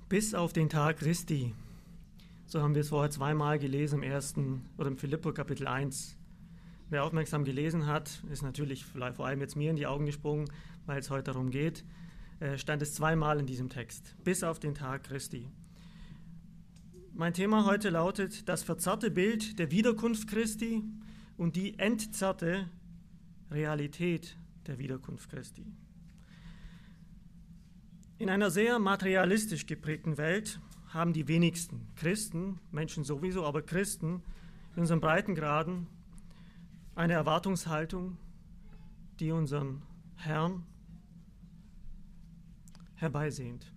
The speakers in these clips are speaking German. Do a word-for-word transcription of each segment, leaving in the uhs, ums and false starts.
Bis auf den Tag Christi. So haben wir es vorher zweimal gelesen im ersten oder im Philipper Kapitel eins. Wer aufmerksam gelesen hat, ist natürlich vielleicht vor allem jetzt mir in die Augen gesprungen, weil es heute darum geht, äh, stand es zweimal in diesem Text. Bis auf den Tag Christi. Mein Thema heute lautet das verzerrte Bild der Wiederkunft Christi und die entzerrte Realität der Wiederkunft Christi. In einer sehr materialistisch geprägten Welt haben die wenigsten Christen, Menschen sowieso, aber Christen in unseren Breitengraden eine Erwartungshaltung, die unseren Herrn herbeisehnt.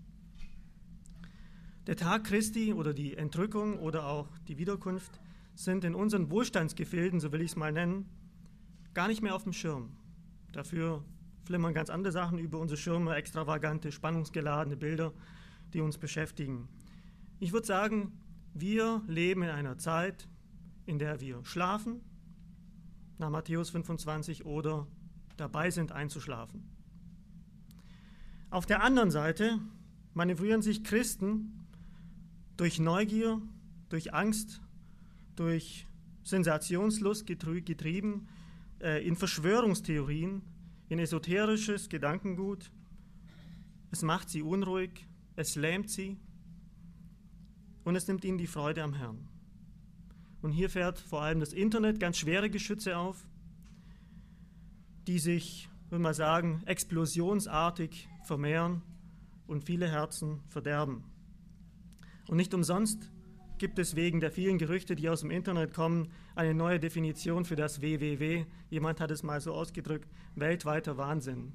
Der Tag Christi oder die Entrückung oder auch die Wiederkunft sind in unseren Wohlstandsgefilden, so will ich es mal nennen, gar nicht mehr auf dem Schirm. Dafür flimmern ganz andere Sachen über unsere Schirme, extravagante, spannungsgeladene Bilder, die uns beschäftigen. Ich würde sagen, wir leben in einer Zeit, in der wir schlafen, nach Matthäus fünfundzwanzig, oder dabei sind einzuschlafen. Auf der anderen Seite manövrieren sich Christen durch Neugier, durch Angst, durch Sensationslust getrieben, in Verschwörungstheorien, in esoterisches Gedankengut. Es macht sie unruhig, es lähmt sie und es nimmt ihnen die Freude am Herrn. Und hier fährt vor allem das Internet ganz schwere Geschütze auf, die sich, würde man sagen, explosionsartig vermehren und viele Herzen verderben. Und nicht umsonst gibt es wegen der vielen Gerüchte, die aus dem Internet kommen, eine neue Definition für das W W W. Jemand hat es mal so ausgedrückt, weltweiter Wahnsinn.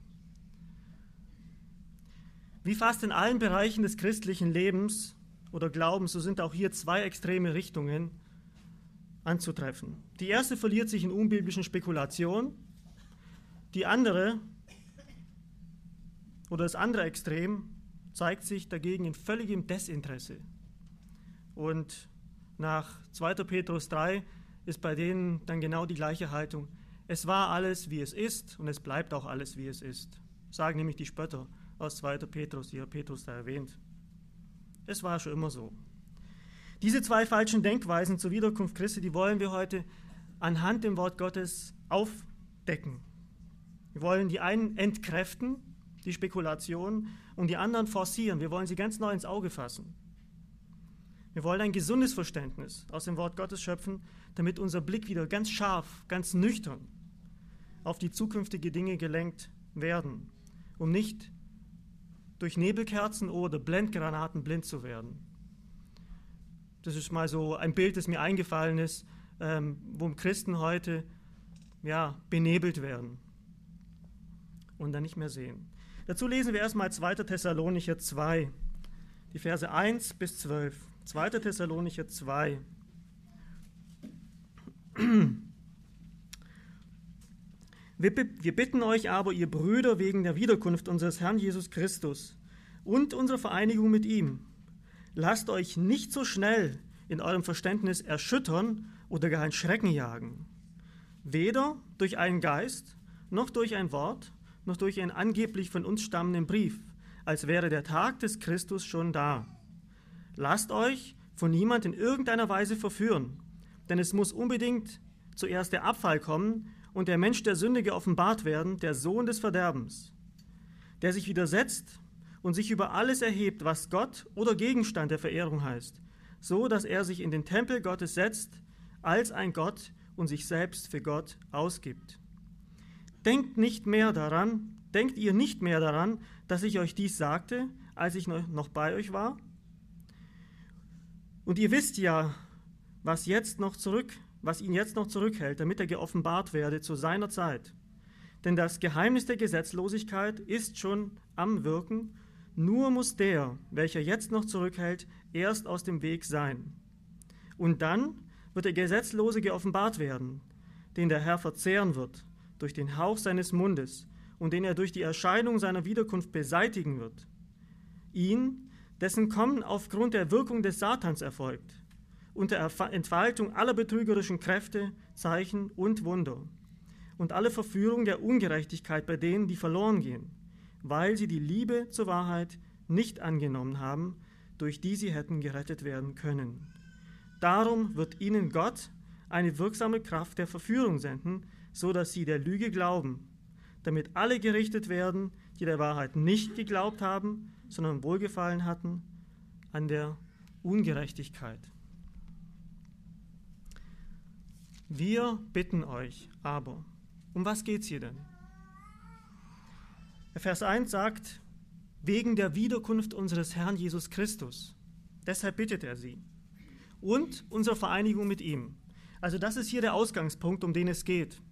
Wie fast in allen Bereichen des christlichen Lebens oder Glaubens, so sind auch hier zwei extreme Richtungen anzutreffen. Die erste verliert sich in unbiblischen Spekulationen, die andere oder das andere Extrem zeigt sich dagegen in völligem Desinteresse. Und nach zweiter Petrus drei ist bei denen dann genau die gleiche Haltung. Es war alles, wie es ist, und es bleibt auch alles, wie es ist. Sagen nämlich die Spötter aus zweiter Petrus, die Herr Petrus da erwähnt. Es war schon immer so. Diese zwei falschen Denkweisen zur Wiederkunft Christi, die wollen wir heute anhand dem Wort Gottes aufdecken. Wir wollen die einen entkräften, die Spekulation, und die anderen forcieren. Wir wollen sie ganz neu ins Auge fassen. Wir wollen ein gesundes Verständnis aus dem Wort Gottes schöpfen, damit unser Blick wieder ganz scharf, ganz nüchtern auf die zukünftigen Dinge gelenkt werden, um nicht durch Nebelkerzen oder Blendgranaten blind zu werden. Das ist mal so ein Bild, das mir eingefallen ist, ähm, wo Christen heute ja, benebelt werden und dann nicht mehr sehen. Dazu lesen wir erstmal zweiter Thessalonicher zwei, die Verse eins bis zwölf. zweiter Thessalonicher zwei. Wir, wir bitten euch aber, ihr Brüder, wegen der Wiederkunft unseres Herrn Jesus Christus und unserer Vereinigung mit ihm, lasst euch nicht so schnell in eurem Verständnis erschüttern oder gar in Schrecken jagen. Weder durch einen Geist, noch durch ein Wort, noch durch einen angeblich von uns stammenden Brief, als wäre der Tag des Christus schon da. Lasst euch von niemand in irgendeiner Weise verführen, denn es muss unbedingt zuerst der Abfall kommen und der Mensch der Sünde geoffenbart werden, der Sohn des Verderbens, der sich widersetzt und sich über alles erhebt, was Gott oder Gegenstand der Verehrung heißt, so dass er sich in den Tempel Gottes setzt, als ein Gott und sich selbst für Gott ausgibt. Denkt nicht mehr daran, denkt ihr nicht mehr daran, dass ich euch dies sagte, als ich noch bei euch war? Und ihr wisst ja, was jetzt noch zurück, was ihn jetzt noch zurückhält, damit er geoffenbart werde zu seiner Zeit. Denn das Geheimnis der Gesetzlosigkeit ist schon am Wirken, nur muss der, welcher jetzt noch zurückhält, erst aus dem Weg sein. Und dann wird der Gesetzlose geoffenbart werden, den der Herr verzehren wird durch den Hauch seines Mundes und den er durch die Erscheinung seiner Wiederkunft beseitigen wird. Ihn, dessen Kommen aufgrund der Wirkung des Satans erfolgt, unter Entfaltung aller betrügerischen Kräfte, Zeichen und Wunder und alle Verführung der Ungerechtigkeit bei denen, die verloren gehen, weil sie die Liebe zur Wahrheit nicht angenommen haben, durch die sie hätten gerettet werden können. Darum wird ihnen Gott eine wirksame Kraft der Verführung senden, so dass sie der Lüge glauben, damit alle gerichtet werden, die der Wahrheit nicht geglaubt haben, sondern Wohlgefallen hatten an der Ungerechtigkeit. Wir bitten euch aber, um was geht es hier denn? Vers eins sagt, wegen der Wiederkunft unseres Herrn Jesus Christus. Deshalb bittet er sie. Und unserer Vereinigung mit ihm. Also das ist hier der Ausgangspunkt, um den es geht.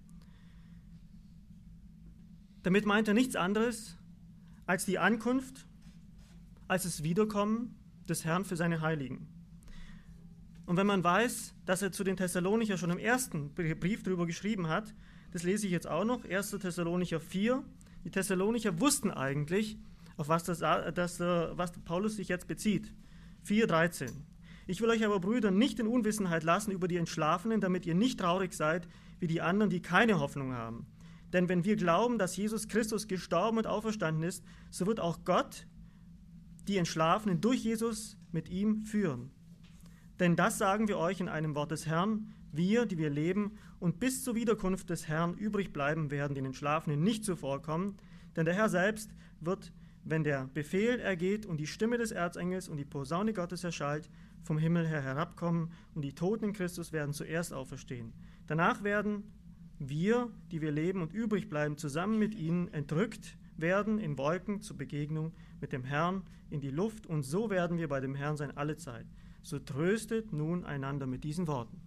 Damit meint er nichts anderes als die Ankunft, als das Wiederkommen des Herrn für seine Heiligen. Und wenn man weiß, dass er zu den Thessalonicher schon im ersten Brief darüber geschrieben hat, das lese ich jetzt auch noch, erster Thessalonicher vier, die Thessalonicher wussten eigentlich, auf was, das, das, was Paulus sich jetzt bezieht. vier dreizehn. Ich will euch aber, Brüder, nicht in Unwissenheit lassen über die Entschlafenen, damit ihr nicht traurig seid wie die anderen, die keine Hoffnung haben. Denn wenn wir glauben, dass Jesus Christus gestorben und auferstanden ist, so wird auch Gott die Entschlafenen durch Jesus mit ihm führen. Denn das sagen wir euch in einem Wort des Herrn, wir, die wir leben und bis zur Wiederkunft des Herrn übrig bleiben, werden den Entschlafenen nicht zuvorkommen, denn der Herr selbst wird, wenn der Befehl ergeht und die Stimme des Erzengels und die Posaune Gottes erschallt, vom Himmel her herabkommen und die Toten in Christus werden zuerst auferstehen. Danach werden wir, die wir leben und übrig bleiben, zusammen mit ihnen entrückt werden in Wolken zur Begegnung mit dem Herrn in die Luft und so werden wir bei dem Herrn sein alle Zeit. So tröstet nun einander mit diesen Worten.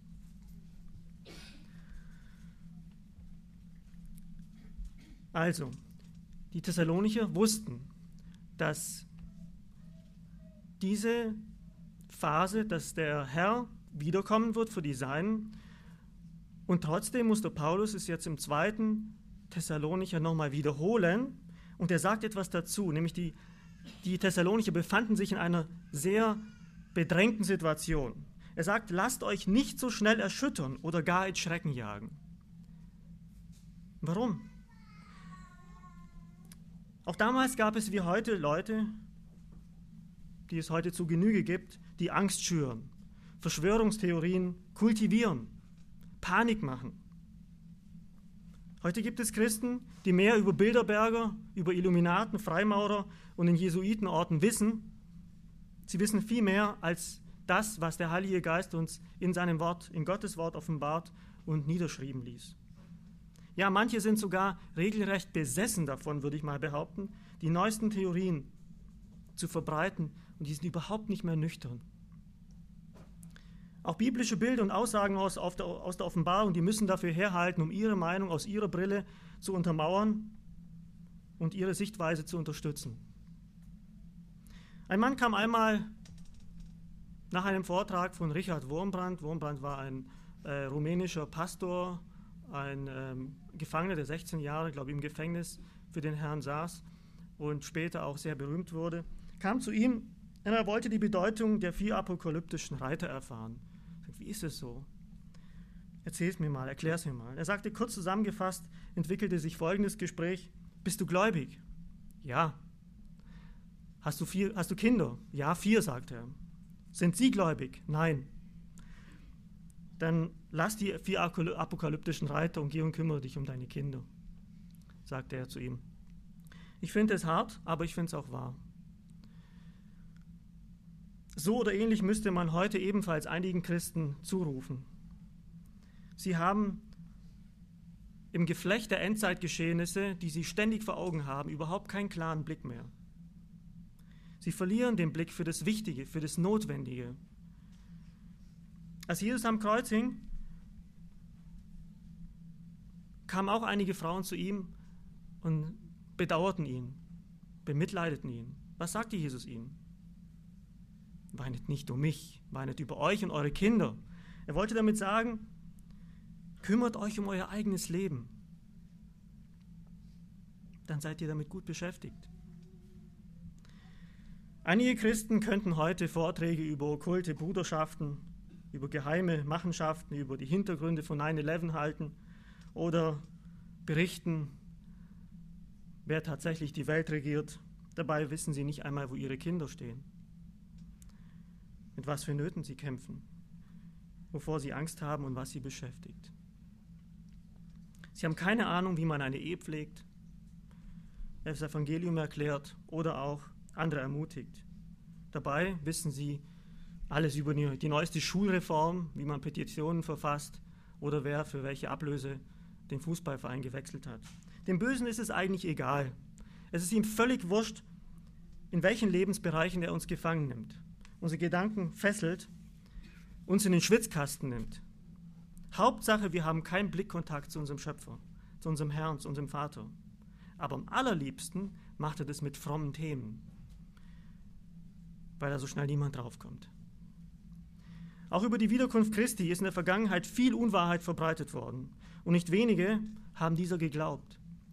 Also, die Thessalonicher wussten, dass diese Phase, dass der Herr wiederkommen wird für die Seinen, und trotzdem musste Paulus es jetzt im zweiten Thessalonicher nochmal wiederholen und er sagt etwas dazu, nämlich die, die Thessalonicher befanden sich in einer sehr bedrängten Situation. Er sagt, lasst euch nicht so schnell erschüttern oder gar ins Schrecken jagen. Warum? Auch damals gab es wie heute Leute, die es heute zu Genüge gibt, die Angst schüren, Verschwörungstheorien kultivieren, Panik machen. Heute gibt es Christen, die mehr über Bilderberger, über Illuminaten, Freimaurer und den Jesuitenorten wissen. Sie wissen viel mehr als das, was der Heilige Geist uns in seinem Wort, in Gottes Wort offenbart und niederschreiben ließ. Ja, manche sind sogar regelrecht besessen davon, würde ich mal behaupten, die neuesten Theorien zu verbreiten und die sind überhaupt nicht mehr nüchtern. Auch biblische Bilder und Aussagen aus, der, aus der Offenbarung, die müssen dafür herhalten, um ihre Meinung aus ihrer Brille zu untermauern und ihre Sichtweise zu unterstützen. Ein Mann kam einmal nach einem Vortrag von Richard Wurmbrand. Wurmbrand war ein äh, rumänischer Pastor, ein ähm, Gefangener, der sechzehn Jahre, glaube ich, im Gefängnis für den Herrn saß und später auch sehr berühmt wurde, kam zu ihm und er wollte die Bedeutung der vier apokalyptischen Reiter erfahren. Wie ist es so? Erzähl es mir mal, erklär es mir mal. Er sagte, kurz zusammengefasst, entwickelte sich folgendes Gespräch. Bist du gläubig? Ja. Hast du, vier, hast du Kinder? Ja, vier, sagt er. Sind sie gläubig? Nein. Dann lass die vier apokalyptischen Reiter und geh und kümmere dich um deine Kinder, sagte er zu ihm. Ich finde es hart, aber ich finde es auch wahr. So oder ähnlich müsste man heute ebenfalls einigen Christen zurufen. Sie haben im Geflecht der Endzeitgeschehnisse, die sie ständig vor Augen haben, überhaupt keinen klaren Blick mehr. Sie verlieren den Blick für das Wichtige, für das Notwendige. Als Jesus am Kreuz hing, kamen auch einige Frauen zu ihm und bedauerten ihn, bemitleideten ihn. Was sagte Jesus ihnen? Weinet nicht um mich, weinet über euch und eure Kinder. Er wollte damit sagen, kümmert euch um euer eigenes Leben. Dann seid ihr damit gut beschäftigt. Einige Christen könnten heute Vorträge über okkulte Bruderschaften, über geheime Machenschaften, über die Hintergründe von nine eleven halten oder berichten, wer tatsächlich die Welt regiert. Dabei wissen sie nicht einmal, wo ihre Kinder stehen. mit was für Nöten sie kämpfen, wovor sie Angst haben und was sie beschäftigt. Sie haben keine Ahnung, wie man eine Ehe pflegt, das Evangelium erklärt oder auch andere ermutigt. Dabei wissen sie alles über die, die neueste Schulreform, wie man Petitionen verfasst oder wer für welche Ablöse den Fußballverein gewechselt hat. Dem Bösen ist es eigentlich egal. Es ist ihm völlig wurscht, in welchen Lebensbereichen er uns gefangen nimmt, unsere Gedanken fesselt, uns in den Schwitzkasten nimmt. Hauptsache, wir haben keinen Blickkontakt zu unserem Schöpfer, zu unserem Herrn, zu unserem Vater. Aber am allerliebsten macht er das mit frommen Themen, weil da so schnell niemand draufkommt. Auch über die Wiederkunft Christi ist in der Vergangenheit viel Unwahrheit verbreitet worden. Und nicht wenige haben dieser geglaubt.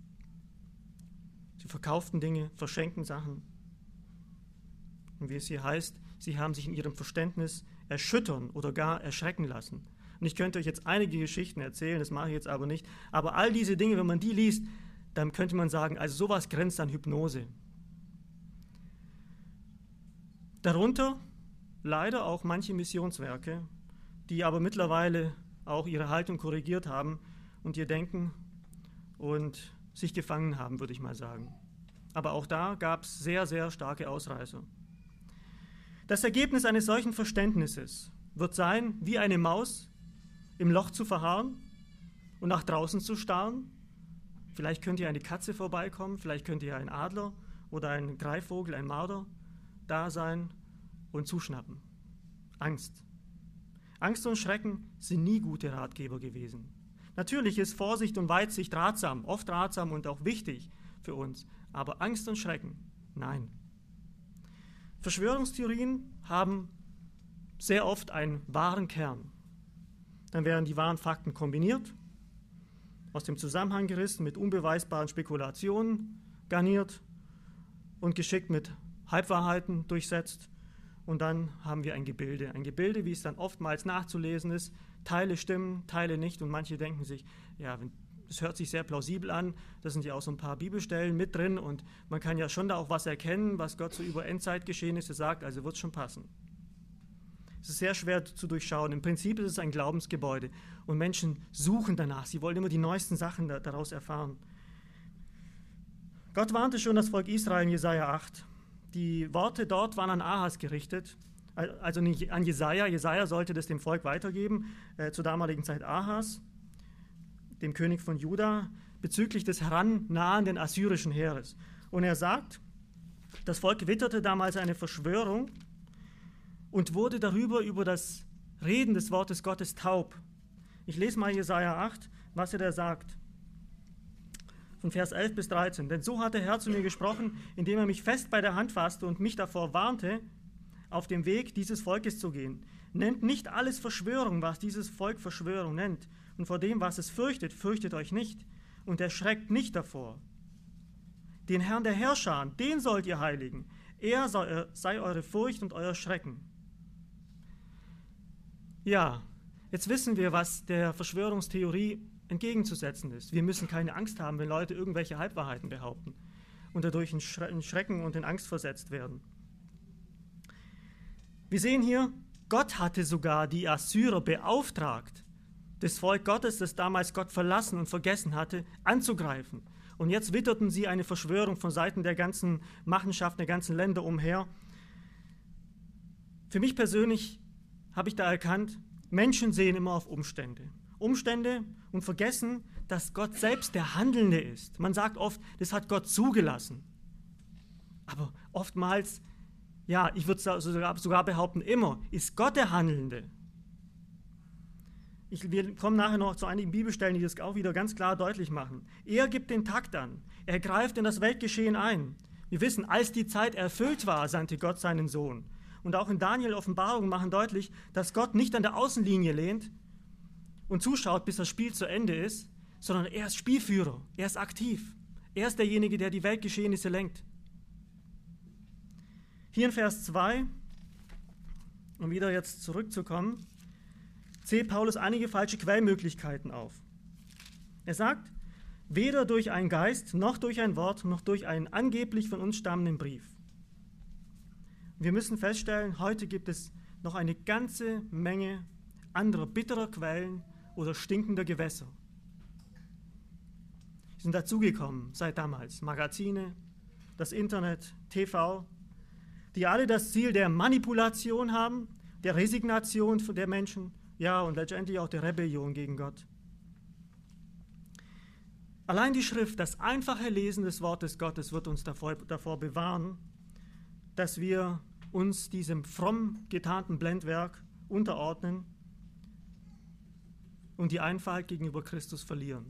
Sie verkauften Dinge, verschenken Sachen. Und wie es hier heißt, sie haben sich in ihrem Verständnis erschüttern oder gar erschrecken lassen. Und ich könnte euch jetzt einige Geschichten erzählen, das mache ich jetzt aber nicht. Aber all diese Dinge, wenn man die liest, dann könnte man sagen, also sowas grenzt an Hypnose. Darunter leider auch manche Missionswerke, die aber mittlerweile auch ihre Haltung korrigiert haben und ihr Denken und sich gefangen haben, würde ich mal sagen. Aber auch da gab es sehr, sehr starke Ausreißer. Das Ergebnis eines solchen Verständnisses wird sein, wie eine Maus im Loch zu verharren und nach draußen zu starren. Vielleicht könnte ja eine Katze vorbeikommen, vielleicht könnte ja ein Adler oder ein Greifvogel, ein Marder da sein und zuschnappen. Angst. Angst und Schrecken sind nie gute Ratgeber gewesen. Natürlich ist Vorsicht und Weitsicht ratsam, oft ratsam und auch wichtig für uns, aber Angst und Schrecken, nein. Verschwörungstheorien haben sehr oft einen wahren Kern. Dann werden die wahren Fakten kombiniert, aus dem Zusammenhang gerissen, mit unbeweisbaren Spekulationen garniert und geschickt mit Halbwahrheiten durchsetzt. Und dann haben wir ein Gebilde. Ein Gebilde, wie es dann oftmals nachzulesen ist. Teile stimmen, Teile nicht. Und manche denken sich, ja, das hört sich sehr plausibel an. Da sind ja auch so ein paar Bibelstellen mit drin. Und man kann ja schon da auch was erkennen, was Gott so über Endzeitgeschehnisse sagt. Also wird es schon passen. Es ist sehr schwer zu durchschauen. Im Prinzip ist es ein Glaubensgebäude. Und Menschen suchen danach. Sie wollen immer die neuesten Sachen daraus erfahren. Gott warnte schon das Volk Israel in Jesaja acht. Die Worte dort waren an Ahas gerichtet, also nicht an Jesaja. Jesaja sollte das dem Volk weitergeben, äh, zur damaligen Zeit Ahas, dem König von Juda, bezüglich des herannahenden assyrischen Heeres. Und er sagt, das Volk witterte damals eine Verschwörung und wurde darüber, über das Reden des Wortes Gottes taub. Ich lese mal Jesaja acht, was er da sagt. Von Vers elf bis dreizehn. Denn so hat der Herr zu mir gesprochen, indem er mich fest bei der Hand fasste und mich davor warnte, auf dem Weg dieses Volkes zu gehen. Nennt nicht alles Verschwörung, was dieses Volk Verschwörung nennt. Und vor dem, was es fürchtet, fürchtet euch nicht. Und erschreckt nicht davor. Den Herrn der Herrscher, den sollt ihr heiligen. Er sei eure Furcht und euer Schrecken. Ja, jetzt wissen wir, was der Verschwörungstheorie entgegenzusetzen ist. Wir müssen keine Angst haben, wenn Leute irgendwelche Halbwahrheiten behaupten und dadurch in Schrecken und in Angst versetzt werden. Wir sehen hier, Gott hatte sogar die Assyrer beauftragt, das Volk Gottes, das damals Gott verlassen und vergessen hatte, anzugreifen. Und jetzt witterten sie eine Verschwörung von Seiten der ganzen Machenschaften, der ganzen Länder umher. Für mich persönlich habe ich da erkannt, Menschen sehen immer auf Umstände. Umstände und vergessen, dass Gott selbst der Handelnde ist. Man sagt oft, das hat Gott zugelassen. Aber oftmals, ja, ich würde sogar, sogar behaupten, immer ist Gott der Handelnde. Ich, wir kommen nachher noch zu einigen Bibelstellen, die das auch wieder ganz klar deutlich machen. Er gibt den Takt an. Er greift in das Weltgeschehen ein. Wir wissen, als die Zeit erfüllt war, sandte Gott seinen Sohn. Und auch in Daniel Offenbarungen machen deutlich, dass Gott nicht an der Außenlinie lehnt und zuschaut, bis das Spiel zu Ende ist, sondern er ist Spielführer, er ist aktiv. Er ist derjenige, der die Weltgeschehnisse lenkt. Hier in Vers zwei, um wieder jetzt zurückzukommen, zählt Paulus einige falsche Quellmöglichkeiten auf. Er sagt, weder durch einen Geist, noch durch ein Wort, noch durch einen angeblich von uns stammenden Brief. Wir müssen feststellen, heute gibt es noch eine ganze Menge anderer bitterer Quellen oder stinkender Gewässer. Sie sind dazugekommen seit damals. Magazine, das Internet, T V, die alle das Ziel der Manipulation haben, der Resignation der Menschen, ja, und letztendlich auch der Rebellion gegen Gott. Allein die Schrift, das einfache Lesen des Wortes Gottes wird uns davor, davor bewahren, dass wir uns diesem fromm getarnten Blendwerk unterordnen und die Einfalt gegenüber Christus verlieren.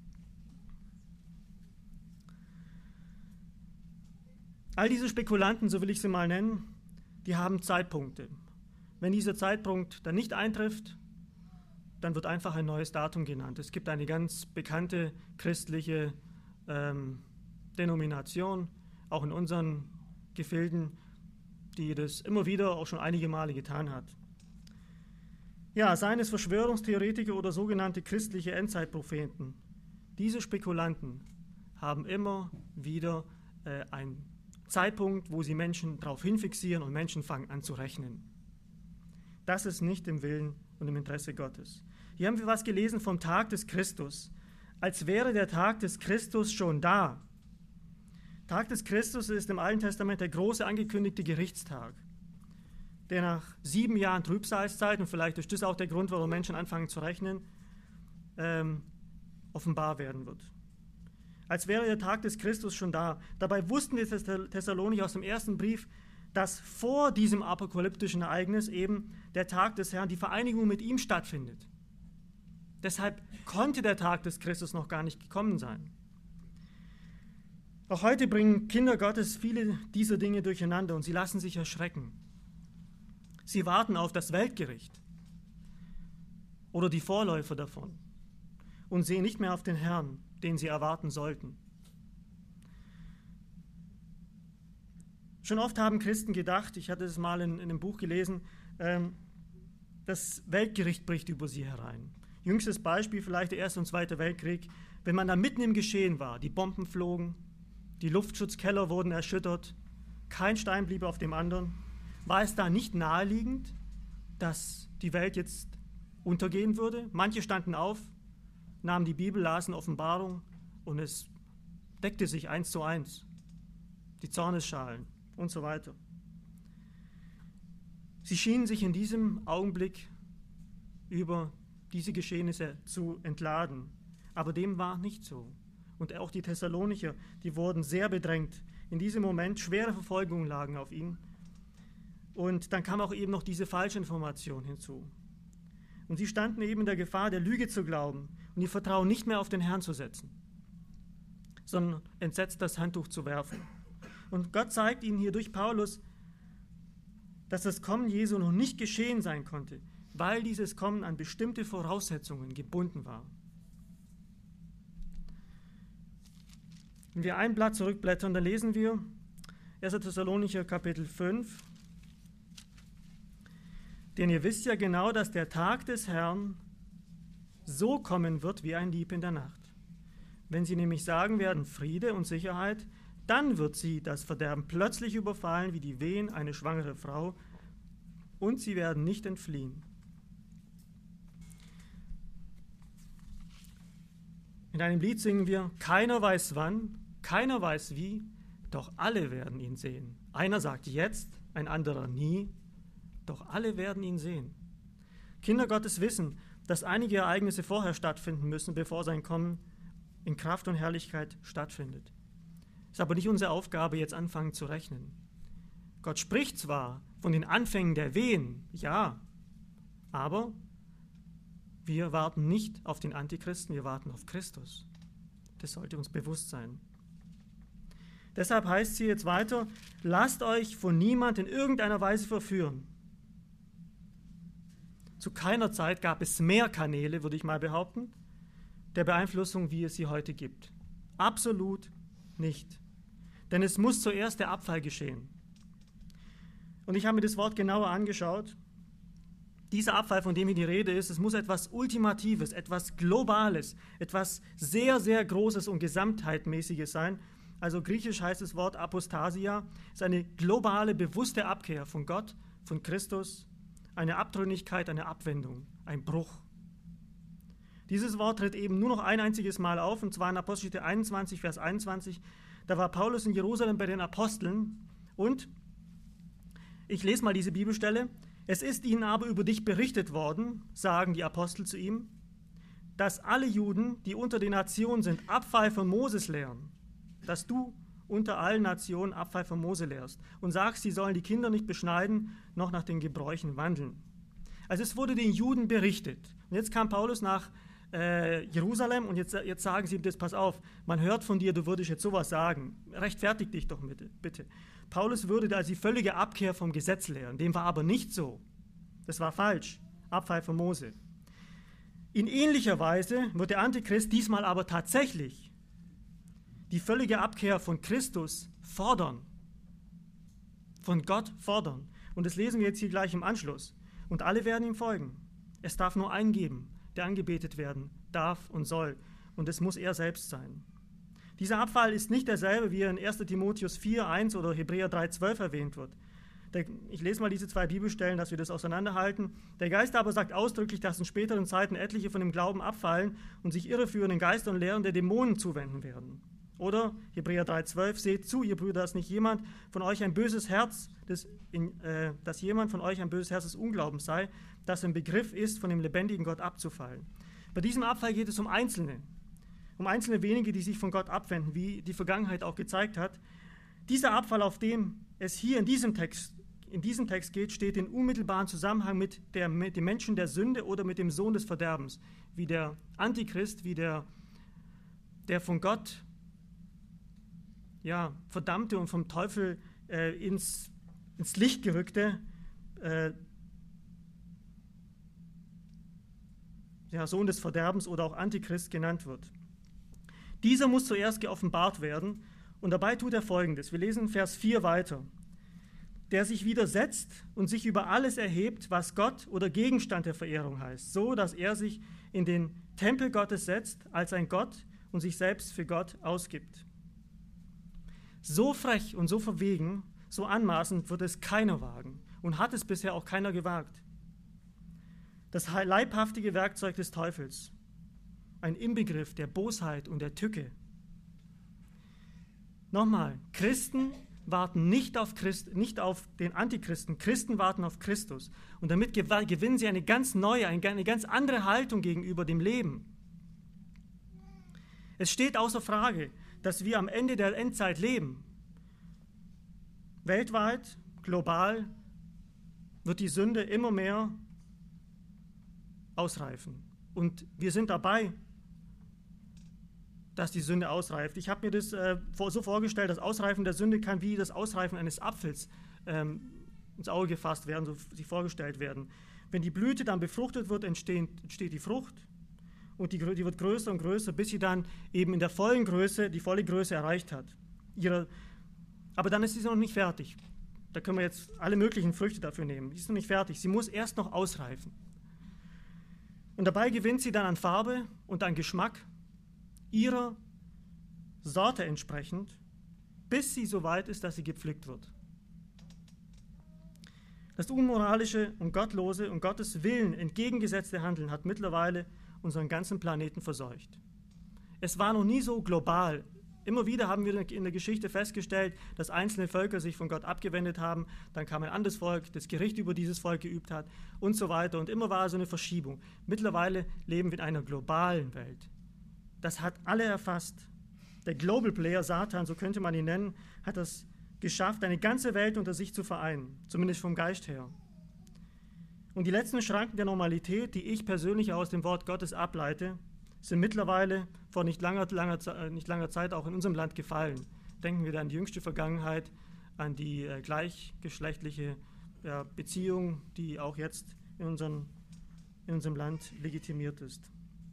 All diese Spekulanten, so will ich sie mal nennen, die haben Zeitpunkte. Wenn dieser Zeitpunkt dann nicht eintrifft, dann wird einfach ein neues Datum genannt. Es gibt eine ganz bekannte christliche ähm, Denomination, auch in unseren Gefilden, die das immer wieder auch schon einige Male getan hat. Ja, seien es Verschwörungstheoretiker oder sogenannte christliche Endzeitpropheten, diese Spekulanten haben immer wieder äh, einen Zeitpunkt, wo sie Menschen darauf hinfixieren und Menschen fangen an zu rechnen. Das ist nicht im Willen und im Interesse Gottes. Hier haben wir was gelesen vom Tag des Christus, als wäre der Tag des Christus schon da. Tag des Christus ist im Alten Testament der große angekündigte Gerichtstag, der nach sieben Jahren Trübsalzeit, und vielleicht ist das auch der Grund, warum Menschen anfangen zu rechnen, ähm, offenbar werden wird. Als wäre der Tag des Christus schon da. Dabei wussten die Thessalonicher aus dem ersten Brief, dass vor diesem apokalyptischen Ereignis eben der Tag des Herrn, die Vereinigung mit ihm stattfindet. Deshalb konnte der Tag des Christus noch gar nicht gekommen sein. Auch heute bringen Kinder Gottes viele dieser Dinge durcheinander und sie lassen sich erschrecken. Sie warten auf das Weltgericht oder die Vorläufer davon und sehen nicht mehr auf den Herrn, den sie erwarten sollten. Schon oft haben Christen gedacht, ich hatte es mal in, in einem Buch gelesen, ähm, das Weltgericht bricht über sie herein. Jüngstes Beispiel vielleicht der Erste und Zweite Weltkrieg, wenn man da mitten im Geschehen war, die Bomben flogen, die Luftschutzkeller wurden erschüttert, kein Stein blieb auf dem anderen. War es da nicht naheliegend, dass die Welt jetzt untergehen würde? Manche standen auf, nahmen die Bibel, lasen Offenbarung und es deckte sich eins zu eins. Die Zornesschalen und so weiter. Sie schienen sich in diesem Augenblick über diese Geschehnisse zu entladen. Aber dem war nicht so. Und auch die Thessalonicher, die wurden sehr bedrängt. In diesem Moment schwere Verfolgungen lagen auf ihnen. Und dann kam auch eben noch diese Falschinformation hinzu. Und sie standen eben in der Gefahr, der Lüge zu glauben und ihr Vertrauen nicht mehr auf den Herrn zu setzen, sondern entsetzt das Handtuch zu werfen. Und Gott zeigt ihnen hier durch Paulus, dass das Kommen Jesu noch nicht geschehen sein konnte, weil dieses Kommen an bestimmte Voraussetzungen gebunden war. Wenn wir ein Blatt zurückblättern, dann lesen wir erster Thessalonicher Kapitel fünf. Denn ihr wisst ja genau, dass der Tag des Herrn so kommen wird wie ein Dieb in der Nacht. Wenn sie nämlich sagen werden Friede und Sicherheit, dann wird sie das Verderben plötzlich überfallen wie die Wehen eine schwangere Frau und sie werden nicht entfliehen. In einem Lied singen wir, keiner weiß wann, keiner weiß wie, doch alle werden ihn sehen. Einer sagt jetzt, ein anderer nie, doch alle werden ihn sehen. Kinder Gottes wissen, dass einige Ereignisse vorher stattfinden müssen, bevor sein Kommen in Kraft und Herrlichkeit stattfindet. Es ist aber nicht unsere Aufgabe, jetzt anfangen zu rechnen. Gott spricht zwar von den Anfängen der Wehen, ja, aber wir warten nicht auf den Antichristen, wir warten auf Christus. Das sollte uns bewusst sein. Deshalb heißt es hier jetzt weiter, lasst euch von niemand in irgendeiner Weise verführen. Zu keiner Zeit gab es mehr Kanäle, würde ich mal behaupten, der Beeinflussung, wie es sie heute gibt. Absolut nicht. Denn es muss zuerst der Abfall geschehen. Und ich habe mir das Wort genauer angeschaut. Dieser Abfall, von dem hier die Rede ist, es muss etwas Ultimatives, etwas Globales, etwas sehr, sehr Großes und Gesamtheitmäßiges sein. Also griechisch heißt das Wort Apostasia, ist eine globale, bewusste Abkehr von Gott, von Christus, eine Abtrünnigkeit, eine Abwendung, ein Bruch. Dieses Wort tritt eben nur noch ein einziges Mal auf, und zwar in Apostelgeschichte einundzwanzig, Vers einundzwanzig. Da war Paulus in Jerusalem bei den Aposteln und ich lese mal diese Bibelstelle. Es ist ihnen aber über dich berichtet worden, sagen die Apostel zu ihm, dass alle Juden, die unter den Nationen sind, Abfall von Moses lehren, dass du unter allen Nationen Abfall von Mose lehrst und sagst, sie sollen die Kinder nicht beschneiden, noch nach den Gebräuchen wandeln. Also es wurde den Juden berichtet. Und jetzt kam Paulus nach äh, Jerusalem und jetzt, jetzt sagen sie ihm das, pass auf, man hört von dir, du würdest jetzt sowas sagen. Rechtfertig dich doch bitte. bitte. Paulus würde also die völlige Abkehr vom Gesetz lehren. Dem war aber nicht so. Das war falsch. Abfall von Mose. In ähnlicher Weise wird der Antichrist diesmal aber tatsächlich die völlige Abkehr von Christus fordern. Von Gott fordern. Und das lesen wir jetzt hier gleich im Anschluss. Und alle werden ihm folgen. Es darf nur einen geben, der angebetet werden darf und soll. Und es muss er selbst sein. Dieser Abfall ist nicht derselbe, wie er in erster Timotheus vier, eins oder Hebräer drei, zwölf erwähnt wird. Der, ich lese mal diese zwei Bibelstellen, dass wir das auseinanderhalten. Der Geist aber sagt ausdrücklich, dass in späteren Zeiten etliche von dem Glauben abfallen und sich irreführenden Geistern und Lehren der Dämonen zuwenden werden. Oder Hebräer drei, zwölf, seht zu, ihr Brüder, dass nicht jemand von euch ein böses Herz, des, in, äh, dass jemand von euch ein böses Herz des Unglaubens sei, das im Begriff ist, von dem lebendigen Gott abzufallen. Bei diesem Abfall geht es um Einzelne, um einzelne wenige, die sich von Gott abwenden, wie die Vergangenheit auch gezeigt hat. Dieser Abfall, auf dem es hier in diesem Text, in diesem Text geht, steht in unmittelbaren Zusammenhang mit, der, mit dem Menschen der Sünde oder mit dem Sohn des Verderbens, wie der Antichrist, wie der, der von Gott ja, verdammte und vom Teufel äh, ins, ins Licht gerückte äh, ja, Sohn des Verderbens oder auch Antichrist genannt wird. Dieser muss zuerst geoffenbart werden und dabei tut er Folgendes. Wir lesen Vers vier weiter. Der sich widersetzt und sich über alles erhebt, was Gott oder Gegenstand der Verehrung heißt, so dass er sich in den Tempel Gottes setzt als ein Gott und sich selbst für Gott ausgibt. So frech und so verwegen, so anmaßend wird es keiner wagen und hat es bisher auch keiner gewagt. Das leibhaftige Werkzeug des Teufels, ein Inbegriff der Bosheit und der Tücke. Nochmal, Christen warten nicht auf, Christ, nicht auf den Antichristen, Christen warten auf Christus. Und damit gewinnen sie eine ganz neue, eine ganz andere Haltung gegenüber dem Leben. Es steht außer Frage, dass wir am Ende der Endzeit leben. Weltweit, global, wird die Sünde immer mehr ausreifen. Und wir sind dabei, dass die Sünde ausreift. Ich habe mir das äh, so vorgestellt, das Ausreifen der Sünde kann wie das Ausreifen eines Apfels ähm, ins Auge gefasst werden, so sich vorgestellt werden. Wenn die Blüte dann befruchtet wird, entsteht, entsteht die Frucht und die, die wird größer und größer, bis sie dann eben in der vollen Größe, die volle Größe erreicht hat. Ihre, aber dann ist sie noch nicht fertig. Da können wir jetzt alle möglichen Früchte dafür nehmen. Sie ist noch nicht fertig. Sie muss erst noch ausreifen. Und dabei gewinnt sie dann an Farbe und an Geschmack ihrer Sorte entsprechend, bis sie so weit ist, dass sie gepflückt wird. Das unmoralische und gottlose und Gottes Willen entgegengesetzte Handeln hat mittlerweile unseren ganzen Planeten verseucht. Es war noch nie so global. Immer wieder haben wir in der Geschichte festgestellt, dass einzelne Völker sich von Gott abgewendet haben, dann kam ein anderes Volk, das Gericht über dieses Volk geübt hat und so weiter. Und immer war so eine Verschiebung. Mittlerweile leben wir in einer globalen Welt. Das hat alle erfasst. Der Global Player, Satan, so könnte man ihn nennen, hat es geschafft, eine ganze Welt unter sich zu vereinen, zumindest vom Geist her. Und die letzten Schranken der Normalität, die ich persönlich aus dem Wort Gottes ableite, sind mittlerweile vor nicht langer, langer, nicht langer Zeit auch in unserem Land gefallen. Denken wir an die jüngste Vergangenheit, an die äh, gleichgeschlechtliche ja, Beziehung, die auch jetzt in, unseren, in unserem Land legitimiert ist.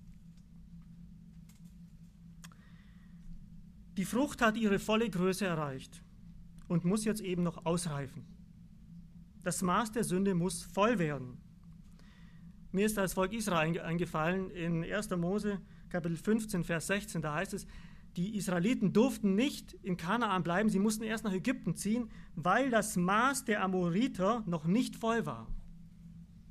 Die Frucht hat ihre volle Größe erreicht und muss jetzt eben noch ausreifen. Das Maß der Sünde muss voll werden. Mir ist das Volk Israel eingefallen in erster Mose, Kapitel fünfzehn, Vers sechzehn. Da heißt es, die Israeliten durften nicht in Kanaan bleiben, sie mussten erst nach Ägypten ziehen, weil das Maß der Amoriter noch nicht voll war.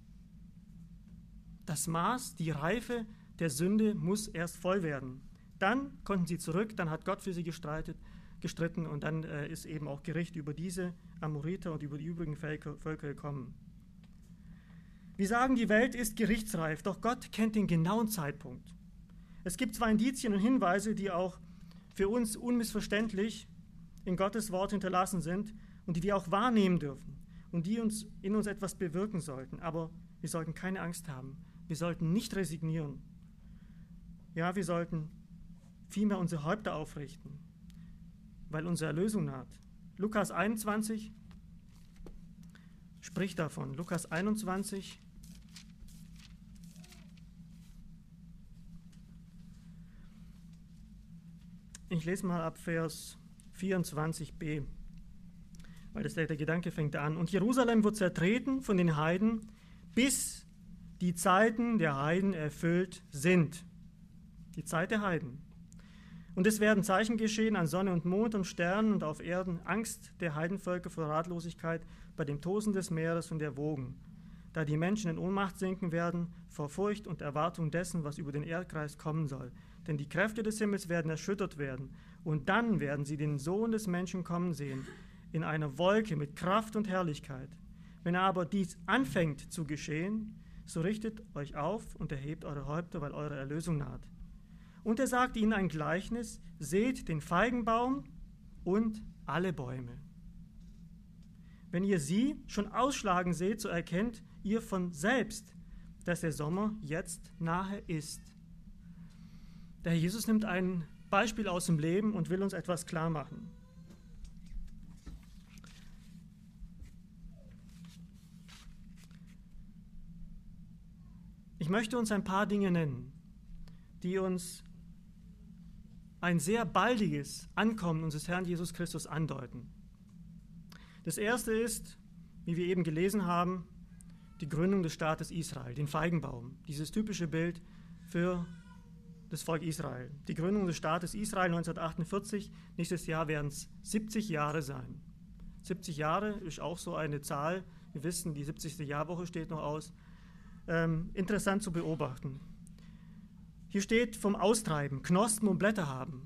Das Maß, die Reife der Sünde muss erst voll werden. Dann konnten sie zurück, dann hat Gott für sie gestreitet, gestritten und dann äh, ist eben auch Gericht über diese Amoriter und über die übrigen Völker, Völker gekommen. Wir sagen, die Welt ist gerichtsreif, doch Gott kennt den genauen Zeitpunkt. Es gibt zwar Indizien und Hinweise, die auch für uns unmissverständlich in Gottes Wort hinterlassen sind und die wir auch wahrnehmen dürfen und die uns in uns etwas bewirken sollten, aber wir sollten keine Angst haben. Wir sollten nicht resignieren. Ja, wir sollten vielmehr unsere Häupter aufrichten, weil unsere Erlösung naht. Lukas einundzwanzig spricht davon. Lukas einundzwanzig. Ich lese mal ab Vers vierundzwanzig b, weil das der, der Gedanke fängt an. Und Jerusalem wird zertreten von den Heiden, bis die Zeiten der Heiden erfüllt sind. Die Zeit der Heiden. Und es werden Zeichen geschehen an Sonne und Mond und Sternen und auf Erden, Angst der Heidenvölker vor Ratlosigkeit bei dem Tosen des Meeres und der Wogen, da die Menschen in Ohnmacht sinken werden vor Furcht und Erwartung dessen, was über den Erdkreis kommen soll. Denn die Kräfte des Himmels werden erschüttert werden, und dann werden sie den Sohn des Menschen kommen sehen, in einer Wolke mit Kraft und Herrlichkeit. Wenn aber dies anfängt zu geschehen, so richtet euch auf und erhebt eure Häupter, weil eure Erlösung naht. Und er sagte ihnen ein Gleichnis: Seht den Feigenbaum und alle Bäume. Wenn ihr sie schon ausschlagen seht, so erkennt ihr von selbst, dass der Sommer jetzt nahe ist. Der Herr Jesus nimmt ein Beispiel aus dem Leben und will uns etwas klar machen. Ich möchte uns ein paar Dinge nennen, die uns ein sehr baldiges Ankommen unseres Herrn Jesus Christus andeuten. Das erste ist, wie wir eben gelesen haben, die Gründung des Staates Israel, den Feigenbaum, dieses typische Bild für das Volk Israel. Die Gründung des Staates Israel neunzehnhundertachtundvierzig, nächstes Jahr werden es siebzig Jahre sein. siebzig Jahre ist auch so eine Zahl, wir wissen, die siebzigste Jahrwoche steht noch aus. Ähm, interessant zu beobachten. Hier steht vom Austreiben, Knospen und Blätter haben.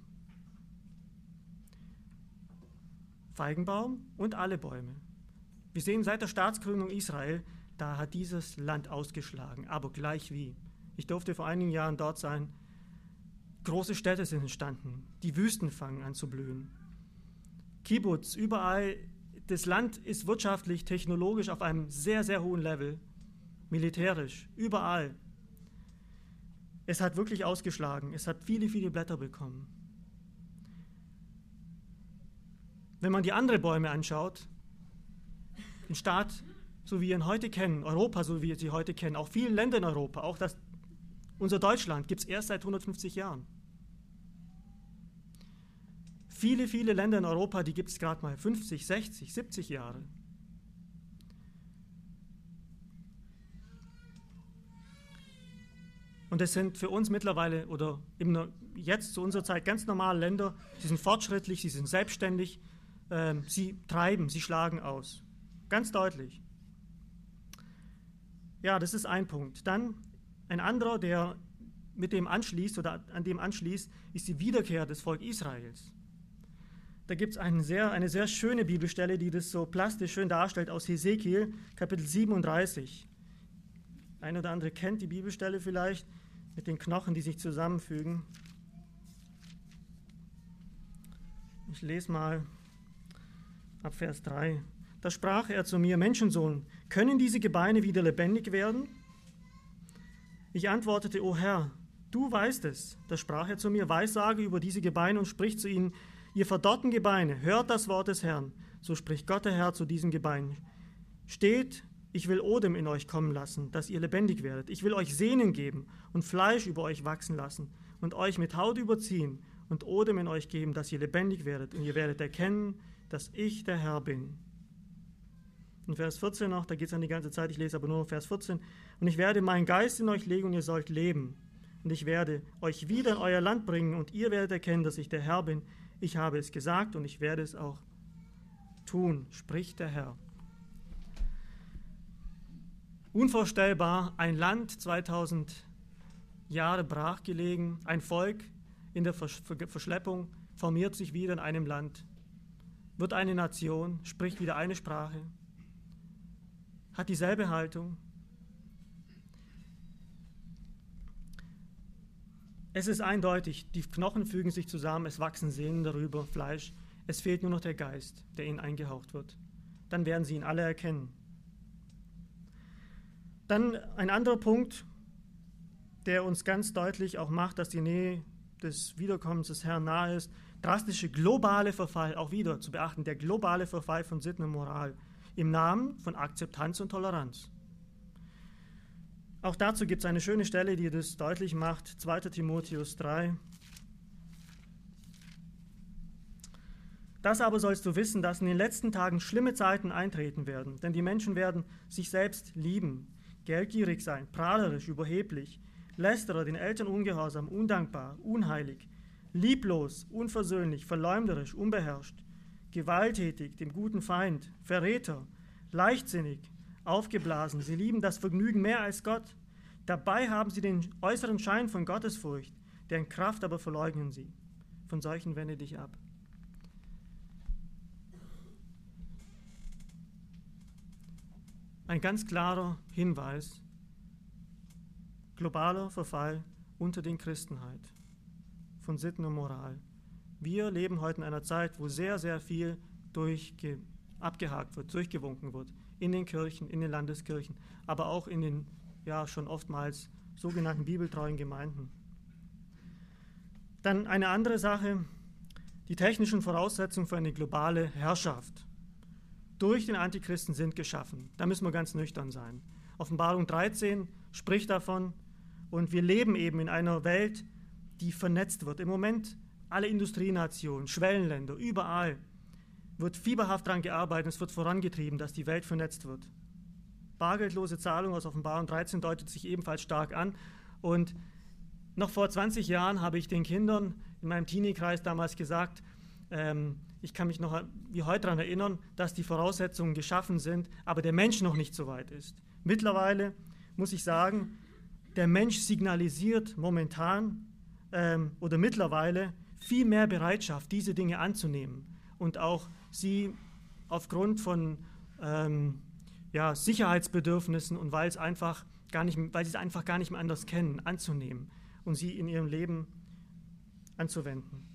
Feigenbaum und alle Bäume. Wir sehen seit der Staatsgründung Israel, da hat dieses Land ausgeschlagen, aber gleich wie. Ich durfte vor einigen Jahren dort sein. Große Städte sind entstanden, die Wüsten fangen an zu blühen. Kibbutz, überall, das Land ist wirtschaftlich, technologisch auf einem sehr, sehr hohen Level, militärisch, überall. Es hat wirklich ausgeschlagen, es hat viele, viele Blätter bekommen. Wenn man die anderen Bäume anschaut, den Staat, so wie wir ihn heute kennen, Europa, so wie wir sie heute kennen, auch viele Länder in Europa, auch das, unser Deutschland gibt es erst seit hundertfünfzig Jahren. Viele, viele Länder in Europa, die gibt es gerade mal fünfzig, sechzig, siebzig Jahre. Und es sind für uns mittlerweile oder eben jetzt zu unserer Zeit ganz normale Länder, sie sind fortschrittlich, sie sind selbstständig, äh, sie treiben, sie schlagen aus. Ganz deutlich. Ja, das ist ein Punkt. Dann ein anderer, der mit dem anschließt oder an dem anschließt, ist die Wiederkehr des Volkes Israels. Da gibt es eine sehr, eine sehr schöne Bibelstelle, die das so plastisch schön darstellt, aus Hesekiel, Kapitel siebenunddreißig. Ein oder andere kennt die Bibelstelle vielleicht, mit den Knochen, die sich zusammenfügen. Ich lese mal ab Vers drei. Da sprach er zu mir: Menschensohn, können diese Gebeine wieder lebendig werden? Ich antwortete: O Herr, du weißt es. Da sprach er zu mir: Weissage über diese Gebeine und sprich zu ihnen: Ihr verdorrten Gebeine, hört das Wort des Herrn. So spricht Gott der Herr zu diesen Gebeinen: Steht, ich will Odem in euch kommen lassen, dass ihr lebendig werdet. Ich will euch Sehnen geben und Fleisch über euch wachsen lassen und euch mit Haut überziehen und Odem in euch geben, dass ihr lebendig werdet. Und ihr werdet erkennen, dass ich der Herr bin. In Vers vierzehn noch, da geht es an die ganze Zeit, ich lese aber nur Vers vierzehn. Und ich werde meinen Geist in euch legen und ihr sollt leben. Und ich werde euch wieder in euer Land bringen und ihr werdet erkennen, dass ich der Herr bin. Ich habe es gesagt und ich werde es auch tun, spricht der Herr. Unvorstellbar, ein Land zweitausend Jahre brachgelegen, ein Volk in der Verschleppung formiert sich wieder in einem Land, wird eine Nation, spricht wieder eine Sprache, hat dieselbe Haltung. Es ist eindeutig, die Knochen fügen sich zusammen, es wachsen Sehnen darüber, Fleisch. Es fehlt nur noch der Geist, der ihnen eingehaucht wird. Dann werden sie ihn alle erkennen. Dann ein anderer Punkt, der uns ganz deutlich auch macht, dass die Nähe des Wiederkommens des Herrn nahe ist. Drastische globale Verfall, auch wieder zu beachten, der globale Verfall von Sitten und Moral im Namen von Akzeptanz und Toleranz. Auch dazu gibt es eine schöne Stelle, die das deutlich macht, zweiter Timotheus drei. Das aber sollst du wissen, dass in den letzten Tagen schlimme Zeiten eintreten werden, denn die Menschen werden sich selbst lieben, geldgierig sein, prahlerisch, überheblich, Lästerer, den Eltern ungehorsam, undankbar, unheilig, lieblos, unversöhnlich, verleumderisch, unbeherrscht, gewalttätig, dem guten Feind, Verräter, leichtsinnig, aufgeblasen. Sie lieben das Vergnügen mehr als Gott. Dabei haben sie den äußeren Schein von Gottesfurcht, deren Kraft aber verleugnen sie. Von solchen wende dich ab. Ein ganz klarer Hinweis, globaler Verfall unter den Christenheit von Sitten und Moral. Wir leben heute in einer Zeit, wo sehr, sehr viel durchge- abgehakt wird, durchgewunken wird, in den Kirchen, in den Landeskirchen, aber auch in den ja schon oftmals sogenannten bibeltreuen Gemeinden. Dann eine andere Sache, die technischen Voraussetzungen für eine globale Herrschaft durch den Antichristen sind geschaffen. Da müssen wir ganz nüchtern sein. Offenbarung dreizehn spricht davon, und wir leben eben in einer Welt, die vernetzt wird. Im Moment alle Industrienationen, Schwellenländer, überall wird fieberhaft daran gearbeitet, es wird vorangetrieben, dass die Welt vernetzt wird. Bargeldlose Zahlung aus Offenbarung dreizehn deutet sich ebenfalls stark an. Und noch vor zwanzig Jahren habe ich den Kindern in meinem Teenie-Kreis damals gesagt, ähm, ich kann mich noch wie heute daran erinnern, dass die Voraussetzungen geschaffen sind, aber der Mensch noch nicht so weit ist. Mittlerweile muss ich sagen, der Mensch signalisiert momentan ähm, oder mittlerweile viel mehr Bereitschaft, diese Dinge anzunehmen und auch sie aufgrund von ähm, ja, Sicherheitsbedürfnissen und weil es einfach gar nicht, weil sie es einfach gar nicht mehr anders kennen, anzunehmen und sie in ihrem Leben anzuwenden.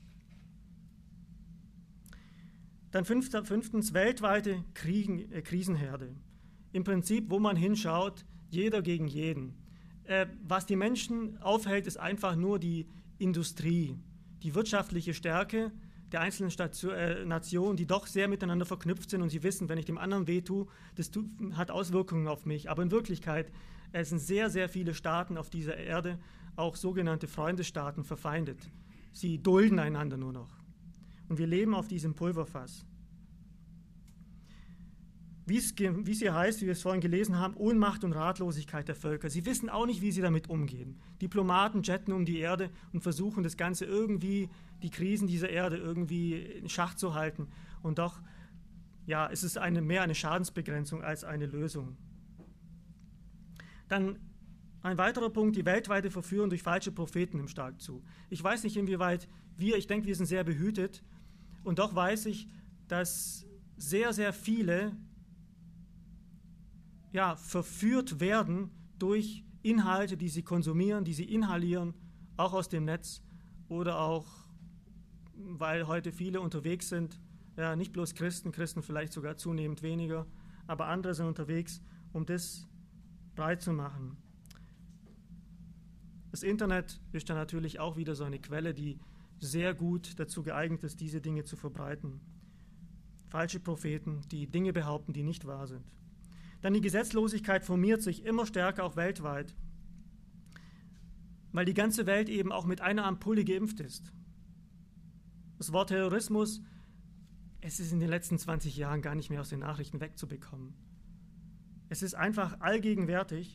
Dann fünftens, weltweite Kriegen, äh, Krisenherde. Im Prinzip, wo man hinschaut, jeder gegen jeden. Äh, was die Menschen aufhält, ist einfach nur die Industrie, die wirtschaftliche Stärke der einzelnen Station, äh, Nationen, die doch sehr miteinander verknüpft sind und sie wissen, wenn ich dem anderen wehtue, das tut, hat Auswirkungen auf mich. Aber in Wirklichkeit äh, sind sehr, sehr viele Staaten auf dieser Erde, auch sogenannte Freundesstaaten, verfeindet. Sie dulden einander nur noch. Und wir leben auf diesem Pulverfass. Wie es, wie es hier heißt, wie wir es vorhin gelesen haben, Ohnmacht und Ratlosigkeit der Völker. Sie wissen auch nicht, wie sie damit umgehen. Diplomaten jetten um die Erde und versuchen das Ganze irgendwie, die Krisen dieser Erde irgendwie in Schach zu halten. Und doch, ja, es ist eine, mehr eine Schadensbegrenzung als eine Lösung. Dann ein weiterer Punkt, die weltweite Verführung durch falsche Propheten nimmt stark zu. Ich weiß nicht, inwieweit wir, ich denke, wir sind sehr behütet. Und doch weiß ich, dass sehr, sehr viele ja, verführt werden durch Inhalte, die sie konsumieren, die sie inhalieren, auch aus dem Netz oder auch, weil heute viele unterwegs sind, ja, nicht bloß Christen, Christen vielleicht sogar zunehmend weniger, aber andere sind unterwegs, um das breit zu machen. Das Internet ist dann natürlich auch wieder so eine Quelle, die sehr gut dazu geeignet ist, diese Dinge zu verbreiten. Falsche Propheten, die Dinge behaupten, die nicht wahr sind. Dann die Gesetzlosigkeit formiert sich immer stärker auch weltweit, weil die ganze Welt eben auch mit einer Ampulle geimpft ist. Das Wort Terrorismus, es ist in den letzten zwanzig Jahren gar nicht mehr aus den Nachrichten wegzubekommen. Es ist einfach allgegenwärtig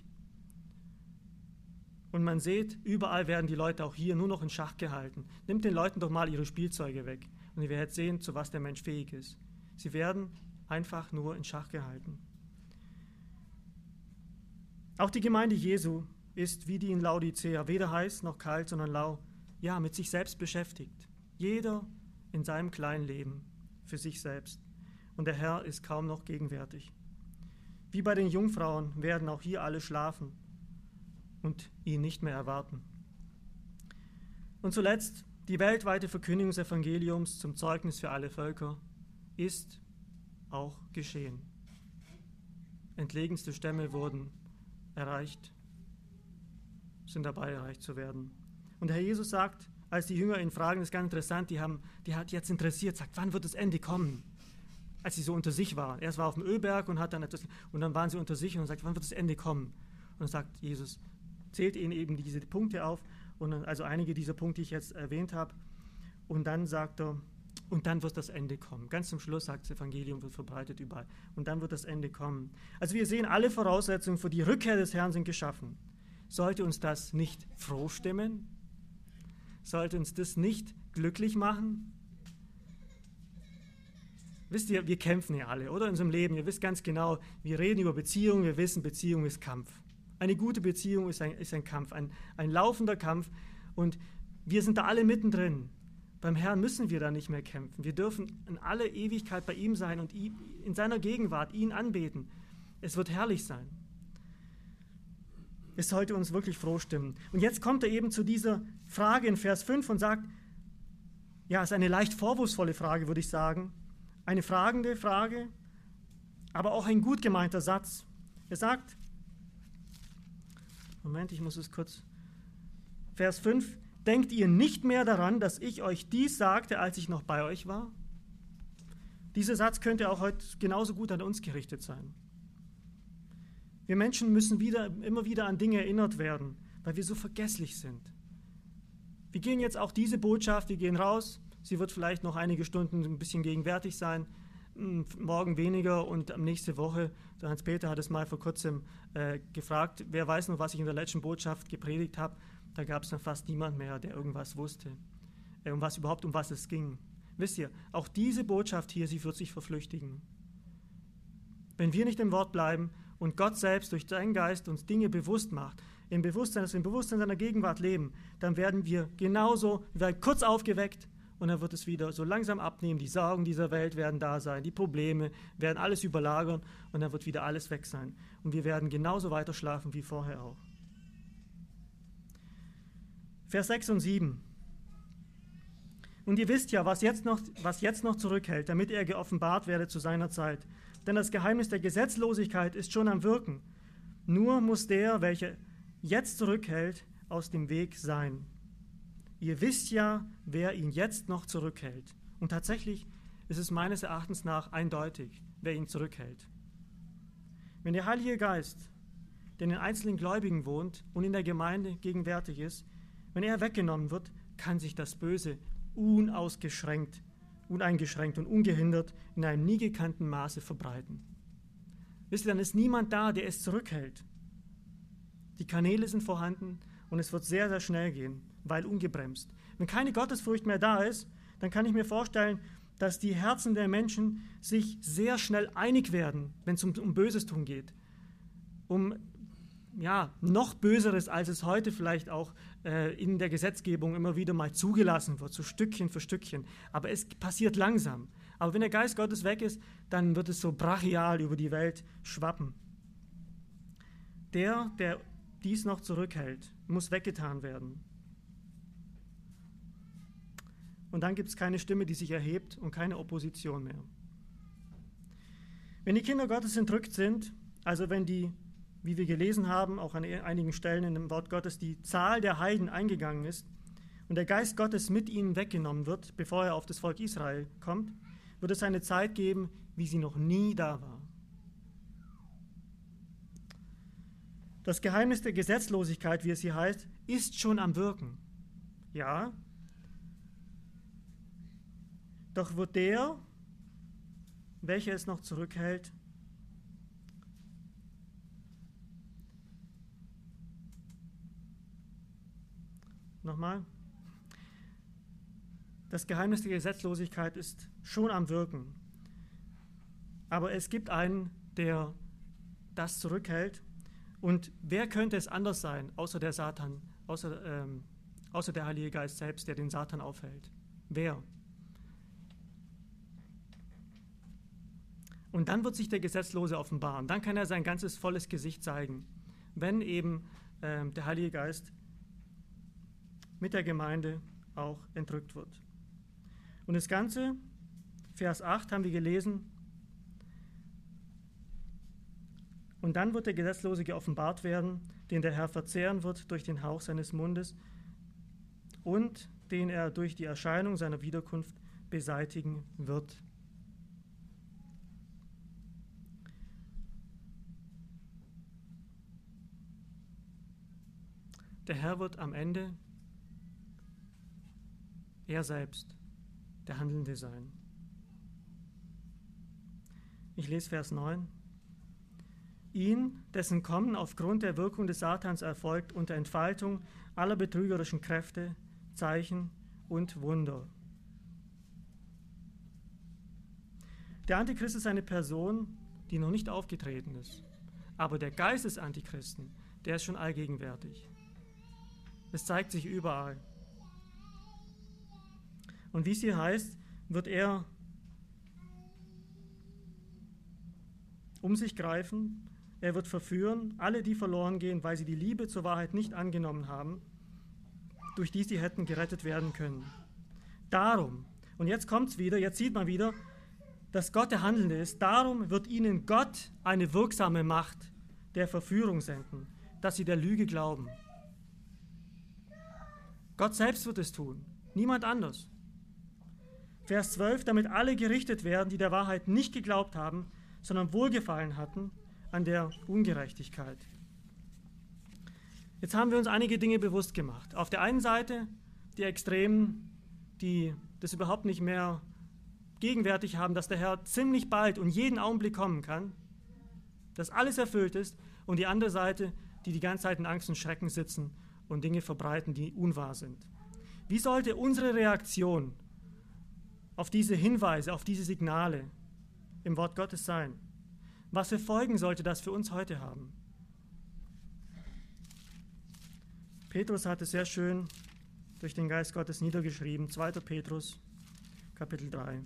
und man sieht, überall werden die Leute auch hier nur noch in Schach gehalten. Nimmt den Leuten doch mal ihre Spielzeuge weg und ihr werdet sehen, zu was der Mensch fähig ist. Sie werden einfach nur in Schach gehalten. Auch die Gemeinde Jesu ist wie die in Laodicea weder heiß noch kalt, sondern lau, ja, mit sich selbst beschäftigt. Jeder in seinem kleinen Leben für sich selbst. Und der Herr ist kaum noch gegenwärtig. Wie bei den Jungfrauen werden auch hier alle schlafen und ihn nicht mehr erwarten. Und zuletzt, die weltweite Verkündigung des Evangeliums zum Zeugnis für alle Völker ist auch geschehen. Entlegenste Stämme wurden erreicht, sind dabei erreicht zu werden. Und der Herr Jesus sagt, als die Jünger ihn fragen, das ist ganz interessant, die haben, die hat jetzt interessiert, sagt, wann wird das Ende kommen? Als sie so unter sich waren. Erst war auf dem Ölberg und hat dann etwas, und dann waren sie unter sich und sagt, wann wird das Ende kommen? Und dann sagt Jesus, zählt ihnen eben diese Punkte auf, und dann, also einige dieser Punkte, die ich jetzt erwähnt habe. Und dann sagt er, und dann wird das Ende kommen. Ganz zum Schluss sagt das Evangelium, wird verbreitet überall. Und dann wird das Ende kommen. Also wir sehen, alle Voraussetzungen für die Rückkehr des Herrn sind geschaffen. Sollte uns das nicht froh stimmen? Sollte uns das nicht glücklich machen? Wisst ihr, wir kämpfen ja alle, oder? In unserem Leben. Ihr wisst ganz genau, wir reden über Beziehungen, wir wissen, Beziehung ist Kampf. Eine gute Beziehung ist ein, ist ein Kampf, ein, ein laufender Kampf. Und wir sind da alle mittendrin. Beim Herrn müssen wir da nicht mehr kämpfen. Wir dürfen in alle Ewigkeit bei ihm sein und ihn, in seiner Gegenwart ihn anbeten. Es wird herrlich sein. Es sollte uns wirklich froh stimmen. Und jetzt kommt er eben zu dieser Frage in Vers fünf und sagt, ja, es ist eine leicht vorwurfsvolle Frage, würde ich sagen. Eine fragende Frage, aber auch ein gut gemeinter Satz. Er sagt, Moment, ich muss es kurz, Vers fünf, denkt ihr nicht mehr daran, dass ich euch dies sagte, als ich noch bei euch war? Dieser Satz könnte auch heute genauso gut an uns gerichtet sein. Wir Menschen müssen wieder, immer wieder an Dinge erinnert werden, weil wir so vergesslich sind. Wir gehen jetzt auch diese Botschaft, wir gehen raus, sie wird vielleicht noch einige Stunden ein bisschen gegenwärtig sein, morgen weniger und nächste Woche, der Hans-Peter hat es mal vor kurzem äh, gefragt, wer weiß noch, was ich in der letzten Botschaft gepredigt habe, da gab es dann fast niemand mehr, der irgendwas wusste, äh, um was überhaupt, um was es ging. Wisst ihr, auch diese Botschaft hier, sie wird sich verflüchtigen. Wenn wir nicht im Wort bleiben und Gott selbst durch seinen Geist uns Dinge bewusst macht, im Bewusstsein, dass wir im Bewusstsein seiner Gegenwart leben, dann werden wir genauso, wir werden kurz aufgeweckt und dann wird es wieder so langsam abnehmen, die Sorgen dieser Welt werden da sein, die Probleme werden alles überlagern und dann wird wieder alles weg sein. Und wir werden genauso weiter schlafen wie vorher auch. Vers sechs und sieben. Und ihr wisst ja, was jetzt noch, was jetzt noch zurückhält, damit er geoffenbart werde zu seiner Zeit. Denn das Geheimnis der Gesetzlosigkeit ist schon am Wirken. Nur muss der, welcher jetzt zurückhält, aus dem Weg sein. Ihr wisst ja, wer ihn jetzt noch zurückhält. Und tatsächlich ist es meines Erachtens nach eindeutig, wer ihn zurückhält. Wenn der Heilige Geist, der in den einzelnen Gläubigen wohnt und in der Gemeinde gegenwärtig ist, wenn er weggenommen wird, kann sich das Böse unausgeschränkt, uneingeschränkt und ungehindert in einem nie gekannten Maße verbreiten. Wisst ihr, dann ist niemand da, der es zurückhält. Die Kanäle sind vorhanden und es wird sehr, sehr schnell gehen, weil ungebremst. Wenn keine Gottesfurcht mehr da ist, dann kann ich mir vorstellen, dass die Herzen der Menschen sich sehr schnell einig werden, wenn es um, um Böses tun geht. Um ja, noch Böseres, als es heute vielleicht auch äh, in der Gesetzgebung immer wieder mal zugelassen wird, so Stückchen für Stückchen. Aber es passiert langsam. Aber wenn der Geist Gottes weg ist, dann wird es so brachial über die Welt schwappen. Der, der dies noch zurückhält, muss weggetan werden. Und dann gibt es keine Stimme, die sich erhebt und keine Opposition mehr. Wenn die Kinder Gottes entrückt sind, also wenn die, wie wir gelesen haben, auch an einigen Stellen in dem Wort Gottes, die Zahl der Heiden eingegangen ist und der Geist Gottes mit ihnen weggenommen wird, bevor er auf das Volk Israel kommt, wird es eine Zeit geben, wie sie noch nie da war. Das Geheimnis der Gesetzlosigkeit, wie es hier heißt, ist schon am Wirken. Ja, doch wird der, welcher es noch zurückhält, nochmal, das Geheimnis der Gesetzlosigkeit ist schon am Wirken. Aber es gibt einen, der das zurückhält Und wer könnte es anders sein, außer der Satan, außer, ähm, außer der Heilige Geist selbst, der den Satan aufhält? Wer? Und dann wird sich der Gesetzlose offenbaren. Dann kann er sein ganzes volles Gesicht zeigen, wenn eben ähm, der Heilige Geist mit der Gemeinde auch entrückt wird. Und das Ganze, Vers acht haben wir gelesen, und dann wird der Gesetzlose geoffenbart werden, den der Herr verzehren wird durch den Hauch seines Mundes und den er durch die Erscheinung seiner Wiederkunft beseitigen wird. Der Herr wird am Ende er selbst, der Handelnde sein. Ich lese Vers neun. Ihn, dessen Kommen aufgrund der Wirkung des Satans erfolgt unter Entfaltung aller betrügerischen Kräfte, Zeichen und Wunder. Der Antichrist ist eine Person, die noch nicht aufgetreten ist. Aber der Geist des Antichristen, der ist schon allgegenwärtig. Es zeigt sich überall. Und wie es hier heißt, wird er um sich greifen, er wird verführen, alle, die verloren gehen, weil sie die Liebe zur Wahrheit nicht angenommen haben, durch die sie hätten gerettet werden können. Darum, und jetzt kommt es wieder, jetzt sieht man wieder, dass Gott der Handelnde ist, darum wird ihnen Gott eine wirksame Macht der Verführung senden, dass sie der Lüge glauben. Gott selbst wird es tun, niemand anders. Vers zwölf, damit alle gerichtet werden, die der Wahrheit nicht geglaubt haben, sondern Wohlgefallen hatten an der Ungerechtigkeit. Jetzt haben wir uns einige Dinge bewusst gemacht. Auf der einen Seite die Extremen, die das überhaupt nicht mehr gegenwärtig haben, dass der Herr ziemlich bald und jeden Augenblick kommen kann, dass alles erfüllt ist, und die andere Seite, die die ganze Zeit in Angst und Schrecken sitzen und Dinge verbreiten, die unwahr sind. Wie sollte unsere Reaktion auf diese Hinweise, auf diese Signale im Wort Gottes sein? Was für Folgen sollte das für uns heute haben? Petrus hat es sehr schön durch den Geist Gottes niedergeschrieben, zweiter Petrus, Kapitel drei.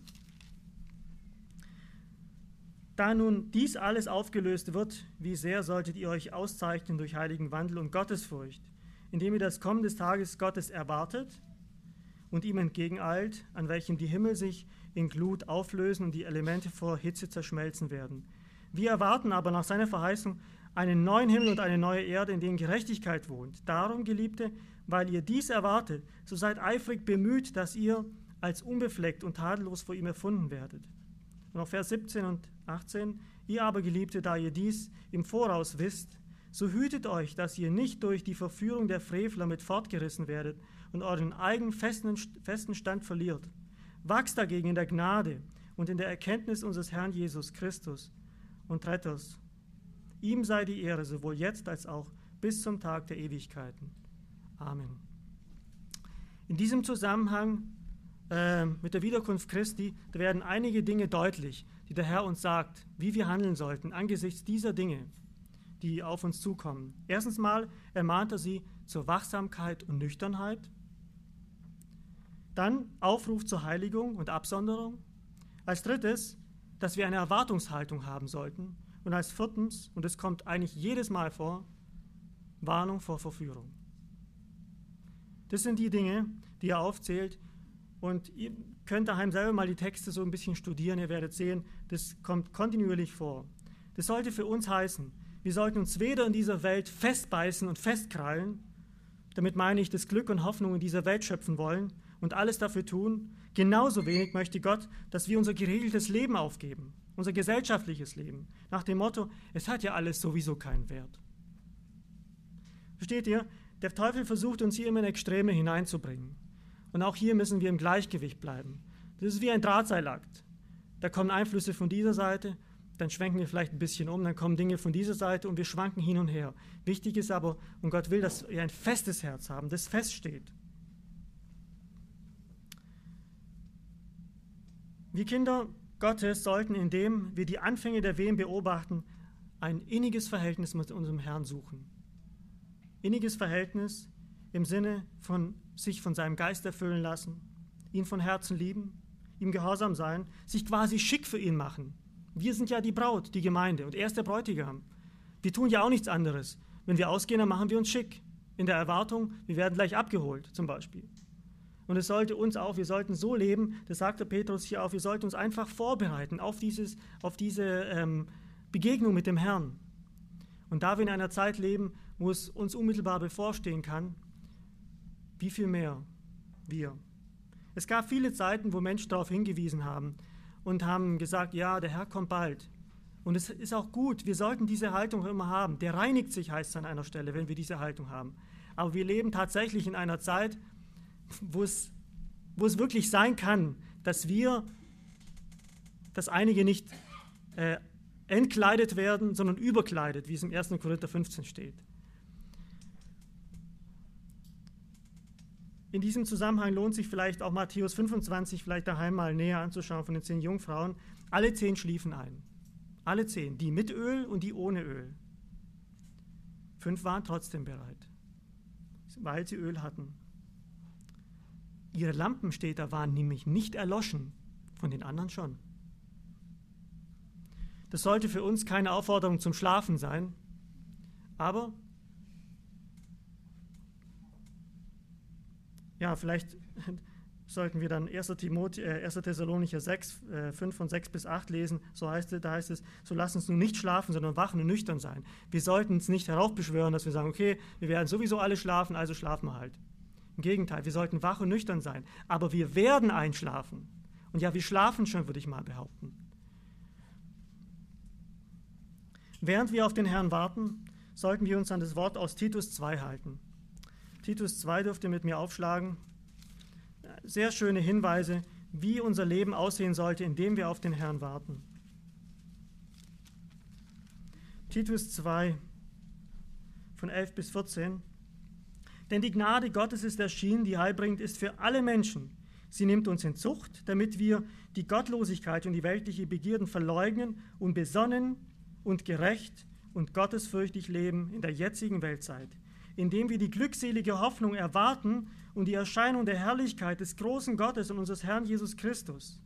Da nun dies alles aufgelöst wird, wie sehr solltet ihr euch auszeichnen durch heiligen Wandel und Gottesfurcht, indem ihr das Kommen des Tages Gottes erwartet und ihm entgegeneilt, an welchem die Himmel sich in Glut auflösen und die Elemente vor Hitze zerschmelzen werden. Wir erwarten aber nach seiner Verheißung einen neuen Himmel und eine neue Erde, in denen Gerechtigkeit wohnt. Darum, Geliebte, weil ihr dies erwartet, so seid eifrig bemüht, dass ihr als unbefleckt und tadellos vor ihm erfunden werdet. Und auf Vers siebzehn und achtzehn, ihr aber, Geliebte, da ihr dies im Voraus wisst, so hütet euch, dass ihr nicht durch die Verführung der Frevler mit fortgerissen werdet und euren eigenen festen, festen Stand verliert. Wachst dagegen in der Gnade und in der Erkenntnis unseres Herrn Jesus Christus und Retters. Ihm sei die Ehre, sowohl jetzt als auch bis zum Tag der Ewigkeiten. Amen. In diesem Zusammenhang äh, mit der Wiederkunft Christi, da werden einige Dinge deutlich, die der Herr uns sagt, wie wir handeln sollten angesichts dieser Dinge, die auf uns zukommen. Erstens mal ermahnt er sie zur Wachsamkeit und Nüchternheit. Dann Aufruf zur Heiligung und Absonderung. Als drittes, dass wir eine Erwartungshaltung haben sollten. Und als viertens, und es kommt eigentlich jedes Mal vor, Warnung vor Verführung. Das sind die Dinge, die er aufzählt. Und ihr könnt daheim selber mal die Texte so ein bisschen studieren. Ihr werdet sehen, das kommt kontinuierlich vor. Das sollte für uns heißen, wir sollten uns weder in dieser Welt festbeißen und festkrallen, damit meine ich, das Glück und Hoffnung in dieser Welt schöpfen wollen und alles dafür tun. Genauso wenig möchte Gott, dass wir unser geregeltes Leben aufgeben, unser gesellschaftliches Leben, nach dem Motto, es hat ja alles sowieso keinen Wert. Versteht ihr? Der Teufel versucht uns hier immer in Extreme hineinzubringen. Und auch hier müssen wir im Gleichgewicht bleiben. Das ist wie ein Drahtseilakt. Da kommen Einflüsse von dieser Seite, dann schwenken wir vielleicht ein bisschen um, dann kommen Dinge von dieser Seite und wir schwanken hin und her. Wichtig ist aber, und Gott will, dass wir ein festes Herz haben, das feststeht. Wir Kinder Gottes sollten, indem wir die Anfänge der Wehen beobachten, ein inniges Verhältnis mit unserem Herrn suchen. Inniges Verhältnis im Sinne von sich von seinem Geist erfüllen lassen, ihn von Herzen lieben, ihm gehorsam sein, sich quasi schick für ihn machen. Wir sind ja die Braut, die Gemeinde, und er ist der Bräutigam. Wir tun ja auch nichts anderes. Wenn wir ausgehen, dann machen wir uns schick. In der Erwartung, wir werden gleich abgeholt, zum Beispiel. Und es sollte uns auch, wir sollten so leben, das sagt der Petrus hier auch, wir sollten uns einfach vorbereiten auf, dieses, auf diese ähm, Begegnung mit dem Herrn. Und da wir in einer Zeit leben, wo es uns unmittelbar bevorstehen kann, wie viel mehr wir. Es gab viele Zeiten, wo Menschen darauf hingewiesen haben und haben gesagt, ja, der Herr kommt bald. Und es ist auch gut, wir sollten diese Haltung immer haben. Der reinigt sich, heißt es an einer Stelle, wenn wir diese Haltung haben. Aber wir leben tatsächlich in einer Zeit, wo es, wo es wirklich sein kann, dass wir, dass einige nicht äh, entkleidet werden, sondern überkleidet, wie es im ersten Korinther fünfzehn steht. In diesem Zusammenhang lohnt sich vielleicht auch Matthäus fünfundzwanzig vielleicht daheim mal näher anzuschauen von den zehn Jungfrauen. Alle zehn schliefen ein. Alle zehn, die mit Öl und die ohne Öl. Fünf waren trotzdem bereit, weil sie Öl hatten. Ihre Lampen, steht da, waren nämlich nicht erloschen, von den anderen schon. Das sollte für uns keine Aufforderung zum Schlafen sein, aber ja, vielleicht sollten wir dann erster Timotheus, äh, erster Thessalonicher sechs, äh, fünf von sechs bis acht lesen. So heißt es, da heißt es, so lasst uns nun nicht schlafen, sondern wachen und nüchtern sein. Wir sollten uns nicht heraufbeschwören, dass wir sagen, okay, wir werden sowieso alle schlafen, also schlafen wir halt. Im Gegenteil, wir sollten wach und nüchtern sein. Aber wir werden einschlafen. Und ja, wir schlafen schon, würde ich mal behaupten. Während wir auf den Herrn warten, sollten wir uns an das Wort aus Titus zwei halten. Titus zwei dürft ihr mit mir aufschlagen. Sehr schöne Hinweise, wie unser Leben aussehen sollte, indem wir auf den Herrn warten. Titus zwei, von elf bis vierzehn. Denn die Gnade Gottes ist erschienen, die heilbringend ist für alle Menschen. Sie nimmt uns in Zucht, damit wir die Gottlosigkeit und die weltliche Begierden verleugnen und besonnen und gerecht und gottesfürchtig leben in der jetzigen Weltzeit, indem wir die glückselige Hoffnung erwarten und die Erscheinung der Herrlichkeit des großen Gottes und unseres Herrn Jesus Christus,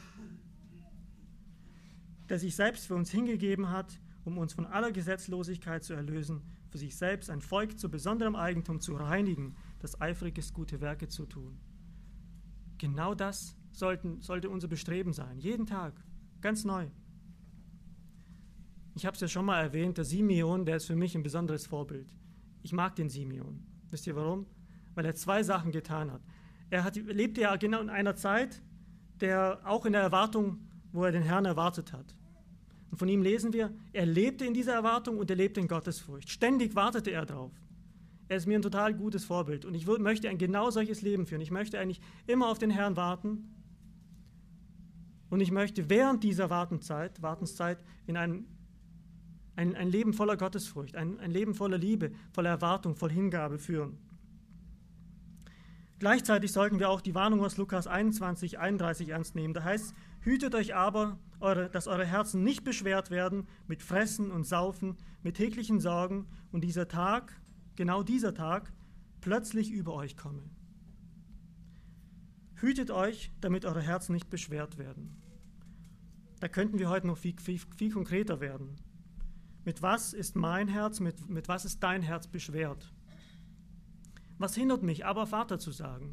der sich selbst für uns hingegeben hat, um uns von aller Gesetzlosigkeit zu erlösen, für sich selbst ein Volk zu besonderem Eigentum zu reinigen, das eifriges gute Werke zu tun. Genau das sollten, sollte unser Bestreben sein, jeden Tag, ganz neu. Ich habe es ja schon mal erwähnt, der Simeon, der ist für mich ein besonderes Vorbild. Ich mag den Simeon. Wisst ihr warum? Weil er zwei Sachen getan hat. Er hat, lebte ja genau in einer Zeit, der auch in der Erwartung, wo er den Herrn erwartet hat. Und von ihm lesen wir, er lebte in dieser Erwartung und er lebte in Gottesfurcht. Ständig wartete er drauf. Er ist mir ein total gutes Vorbild und ich möchte ein genau solches Leben führen. Ich möchte eigentlich immer auf den Herrn warten und ich möchte während dieser Wartenzeit, Wartenszeit in ein, ein, ein Leben voller Gottesfurcht, ein, ein Leben voller Liebe, voller Erwartung, voller Hingabe führen. Gleichzeitig sollten wir auch die Warnung aus Lukas einundzwanzig, einunddreißig ernst nehmen. Da heißt es, hütet euch aber, eure, dass eure Herzen nicht beschwert werden mit Fressen und Saufen, mit täglichen Sorgen und dieser Tag, genau dieser Tag, plötzlich über euch komme. Hütet euch, damit eure Herzen nicht beschwert werden. Da könnten wir heute noch viel, viel, viel konkreter werden. Mit was ist mein Herz, mit, mit was ist dein Herz beschwert? Was hindert mich, aber Vater zu sagen?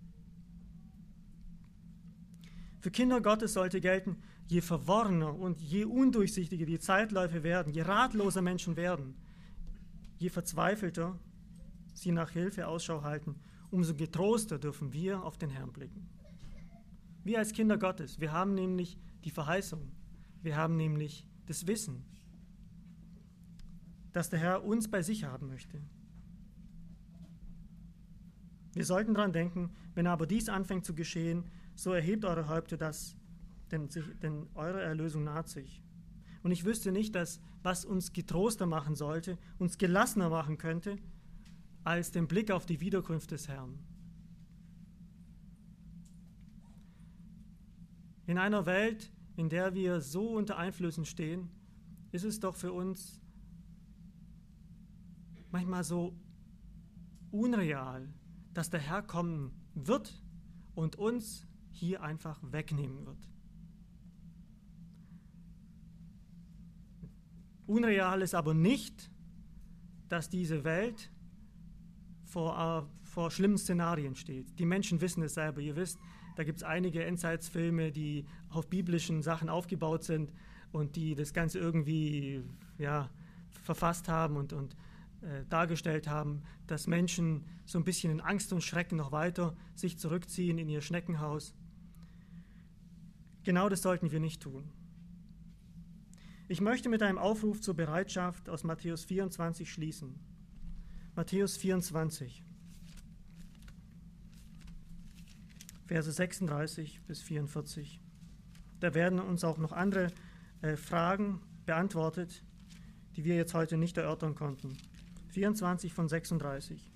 Für Kinder Gottes sollte gelten, je verworrener und je undurchsichtiger die Zeitläufe werden, je ratloser Menschen werden, je verzweifelter sie nach Hilfe Ausschau halten, umso getroster dürfen wir auf den Herrn blicken. Wir als Kinder Gottes, wir haben nämlich die Verheißung, wir haben nämlich das Wissen, dass der Herr uns bei sich haben möchte. Wir sollten daran denken, wenn aber dies anfängt zu geschehen, so erhebt eure Häupter das, denn, sich, denn eure Erlösung naht sich. Und ich wüsste nicht, dass was uns getroster machen sollte, uns gelassener machen könnte, als den Blick auf die Wiederkunft des Herrn. In einer Welt, in der wir so unter Einflüssen stehen, ist es doch für uns manchmal so unreal, dass der Herr kommen wird und uns hier einfach wegnehmen wird. Unreal ist aber nicht, dass diese Welt vor, äh, vor schlimmen Szenarien steht. Die Menschen wissen es selber. Ihr wisst, da gibt es einige Endzeitsfilme, die auf biblischen Sachen aufgebaut sind und die das Ganze irgendwie ja, verfasst haben und, und äh, dargestellt haben, dass Menschen so ein bisschen in Angst und Schrecken noch weiter sich zurückziehen in ihr Schneckenhaus. Genau das sollten wir nicht tun. Ich möchte mit einem Aufruf zur Bereitschaft aus Matthäus vierundzwanzig schließen. Matthäus vierundzwanzig, Verse sechsunddreißig bis vierundvierzig. Da werden uns auch noch andere äh, Fragen beantwortet, die wir jetzt heute nicht erörtern konnten. vierundzwanzig von sechsunddreißig.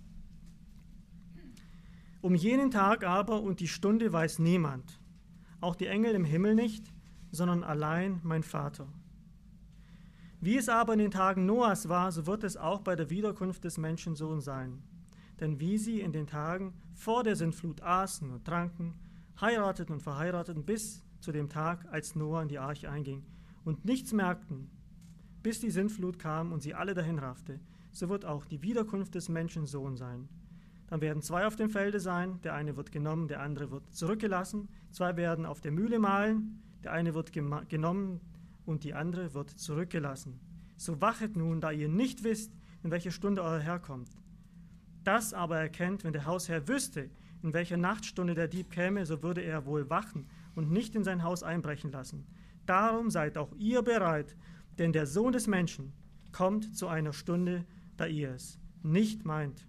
Um jenen Tag aber und die Stunde weiß niemand, auch die Engel im Himmel nicht, sondern allein mein Vater. Wie es aber in den Tagen Noahs war, so wird es auch bei der Wiederkunft des Menschensohns sein. Denn wie sie in den Tagen vor der Sintflut aßen und tranken, heirateten und verheirateten bis zu dem Tag, als Noah in die Arche einging und nichts merkten, bis die Sintflut kam und sie alle dahin raffte, so wird auch die Wiederkunft des Menschensohn sein. Dann werden zwei auf dem Felde sein, der eine wird genommen, der andere wird zurückgelassen. Zwei werden auf der Mühle mahlen, der eine wird gema- genommen und die andere wird zurückgelassen. So wachet nun, da ihr nicht wisst, in welcher Stunde euer Herr kommt. Das aber erkennt, wenn der Hausherr wüsste, in welcher Nachtstunde der Dieb käme, so würde er wohl wachen und nicht in sein Haus einbrechen lassen. Darum seid auch ihr bereit, denn der Sohn des Menschen kommt zu einer Stunde, da ihr es nicht meint.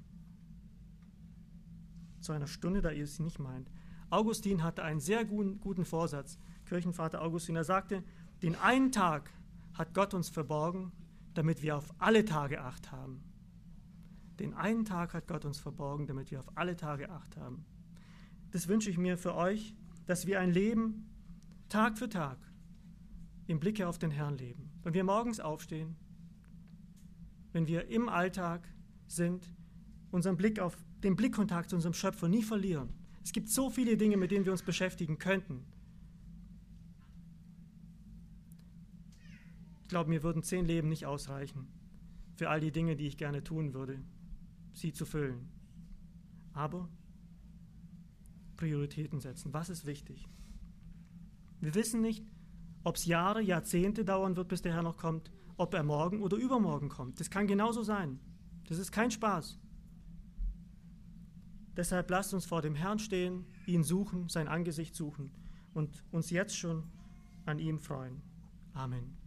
Zu einer Stunde, da ihr es nicht meint. Augustin hatte einen sehr guten, guten Vorsatz, Kirchenvater Augustin. Er sagte, den einen Tag hat Gott uns verborgen, damit wir auf alle Tage Acht haben. Den einen Tag hat Gott uns verborgen, damit wir auf alle Tage Acht haben. Das wünsche ich mir für euch, dass wir ein Leben Tag für Tag im Blicke auf den Herrn leben. Wenn wir morgens aufstehen, wenn wir im Alltag sind, unseren Blick auf den Blickkontakt zu unserem Schöpfer nie verlieren. Es gibt so viele Dinge, mit denen wir uns beschäftigen könnten. Ich glaube, mir würden zehn Leben nicht ausreichen für all die Dinge, die ich gerne tun würde, sie zu füllen. Aber Prioritäten setzen. Was ist wichtig? Wir wissen nicht, ob es Jahre, Jahrzehnte dauern wird, bis der Herr noch kommt, ob er morgen oder übermorgen kommt. Das kann genauso sein. Das ist kein Spaß. Deshalb lasst uns vor dem Herrn stehen, ihn suchen, sein Angesicht suchen und uns jetzt schon an ihm freuen. Amen.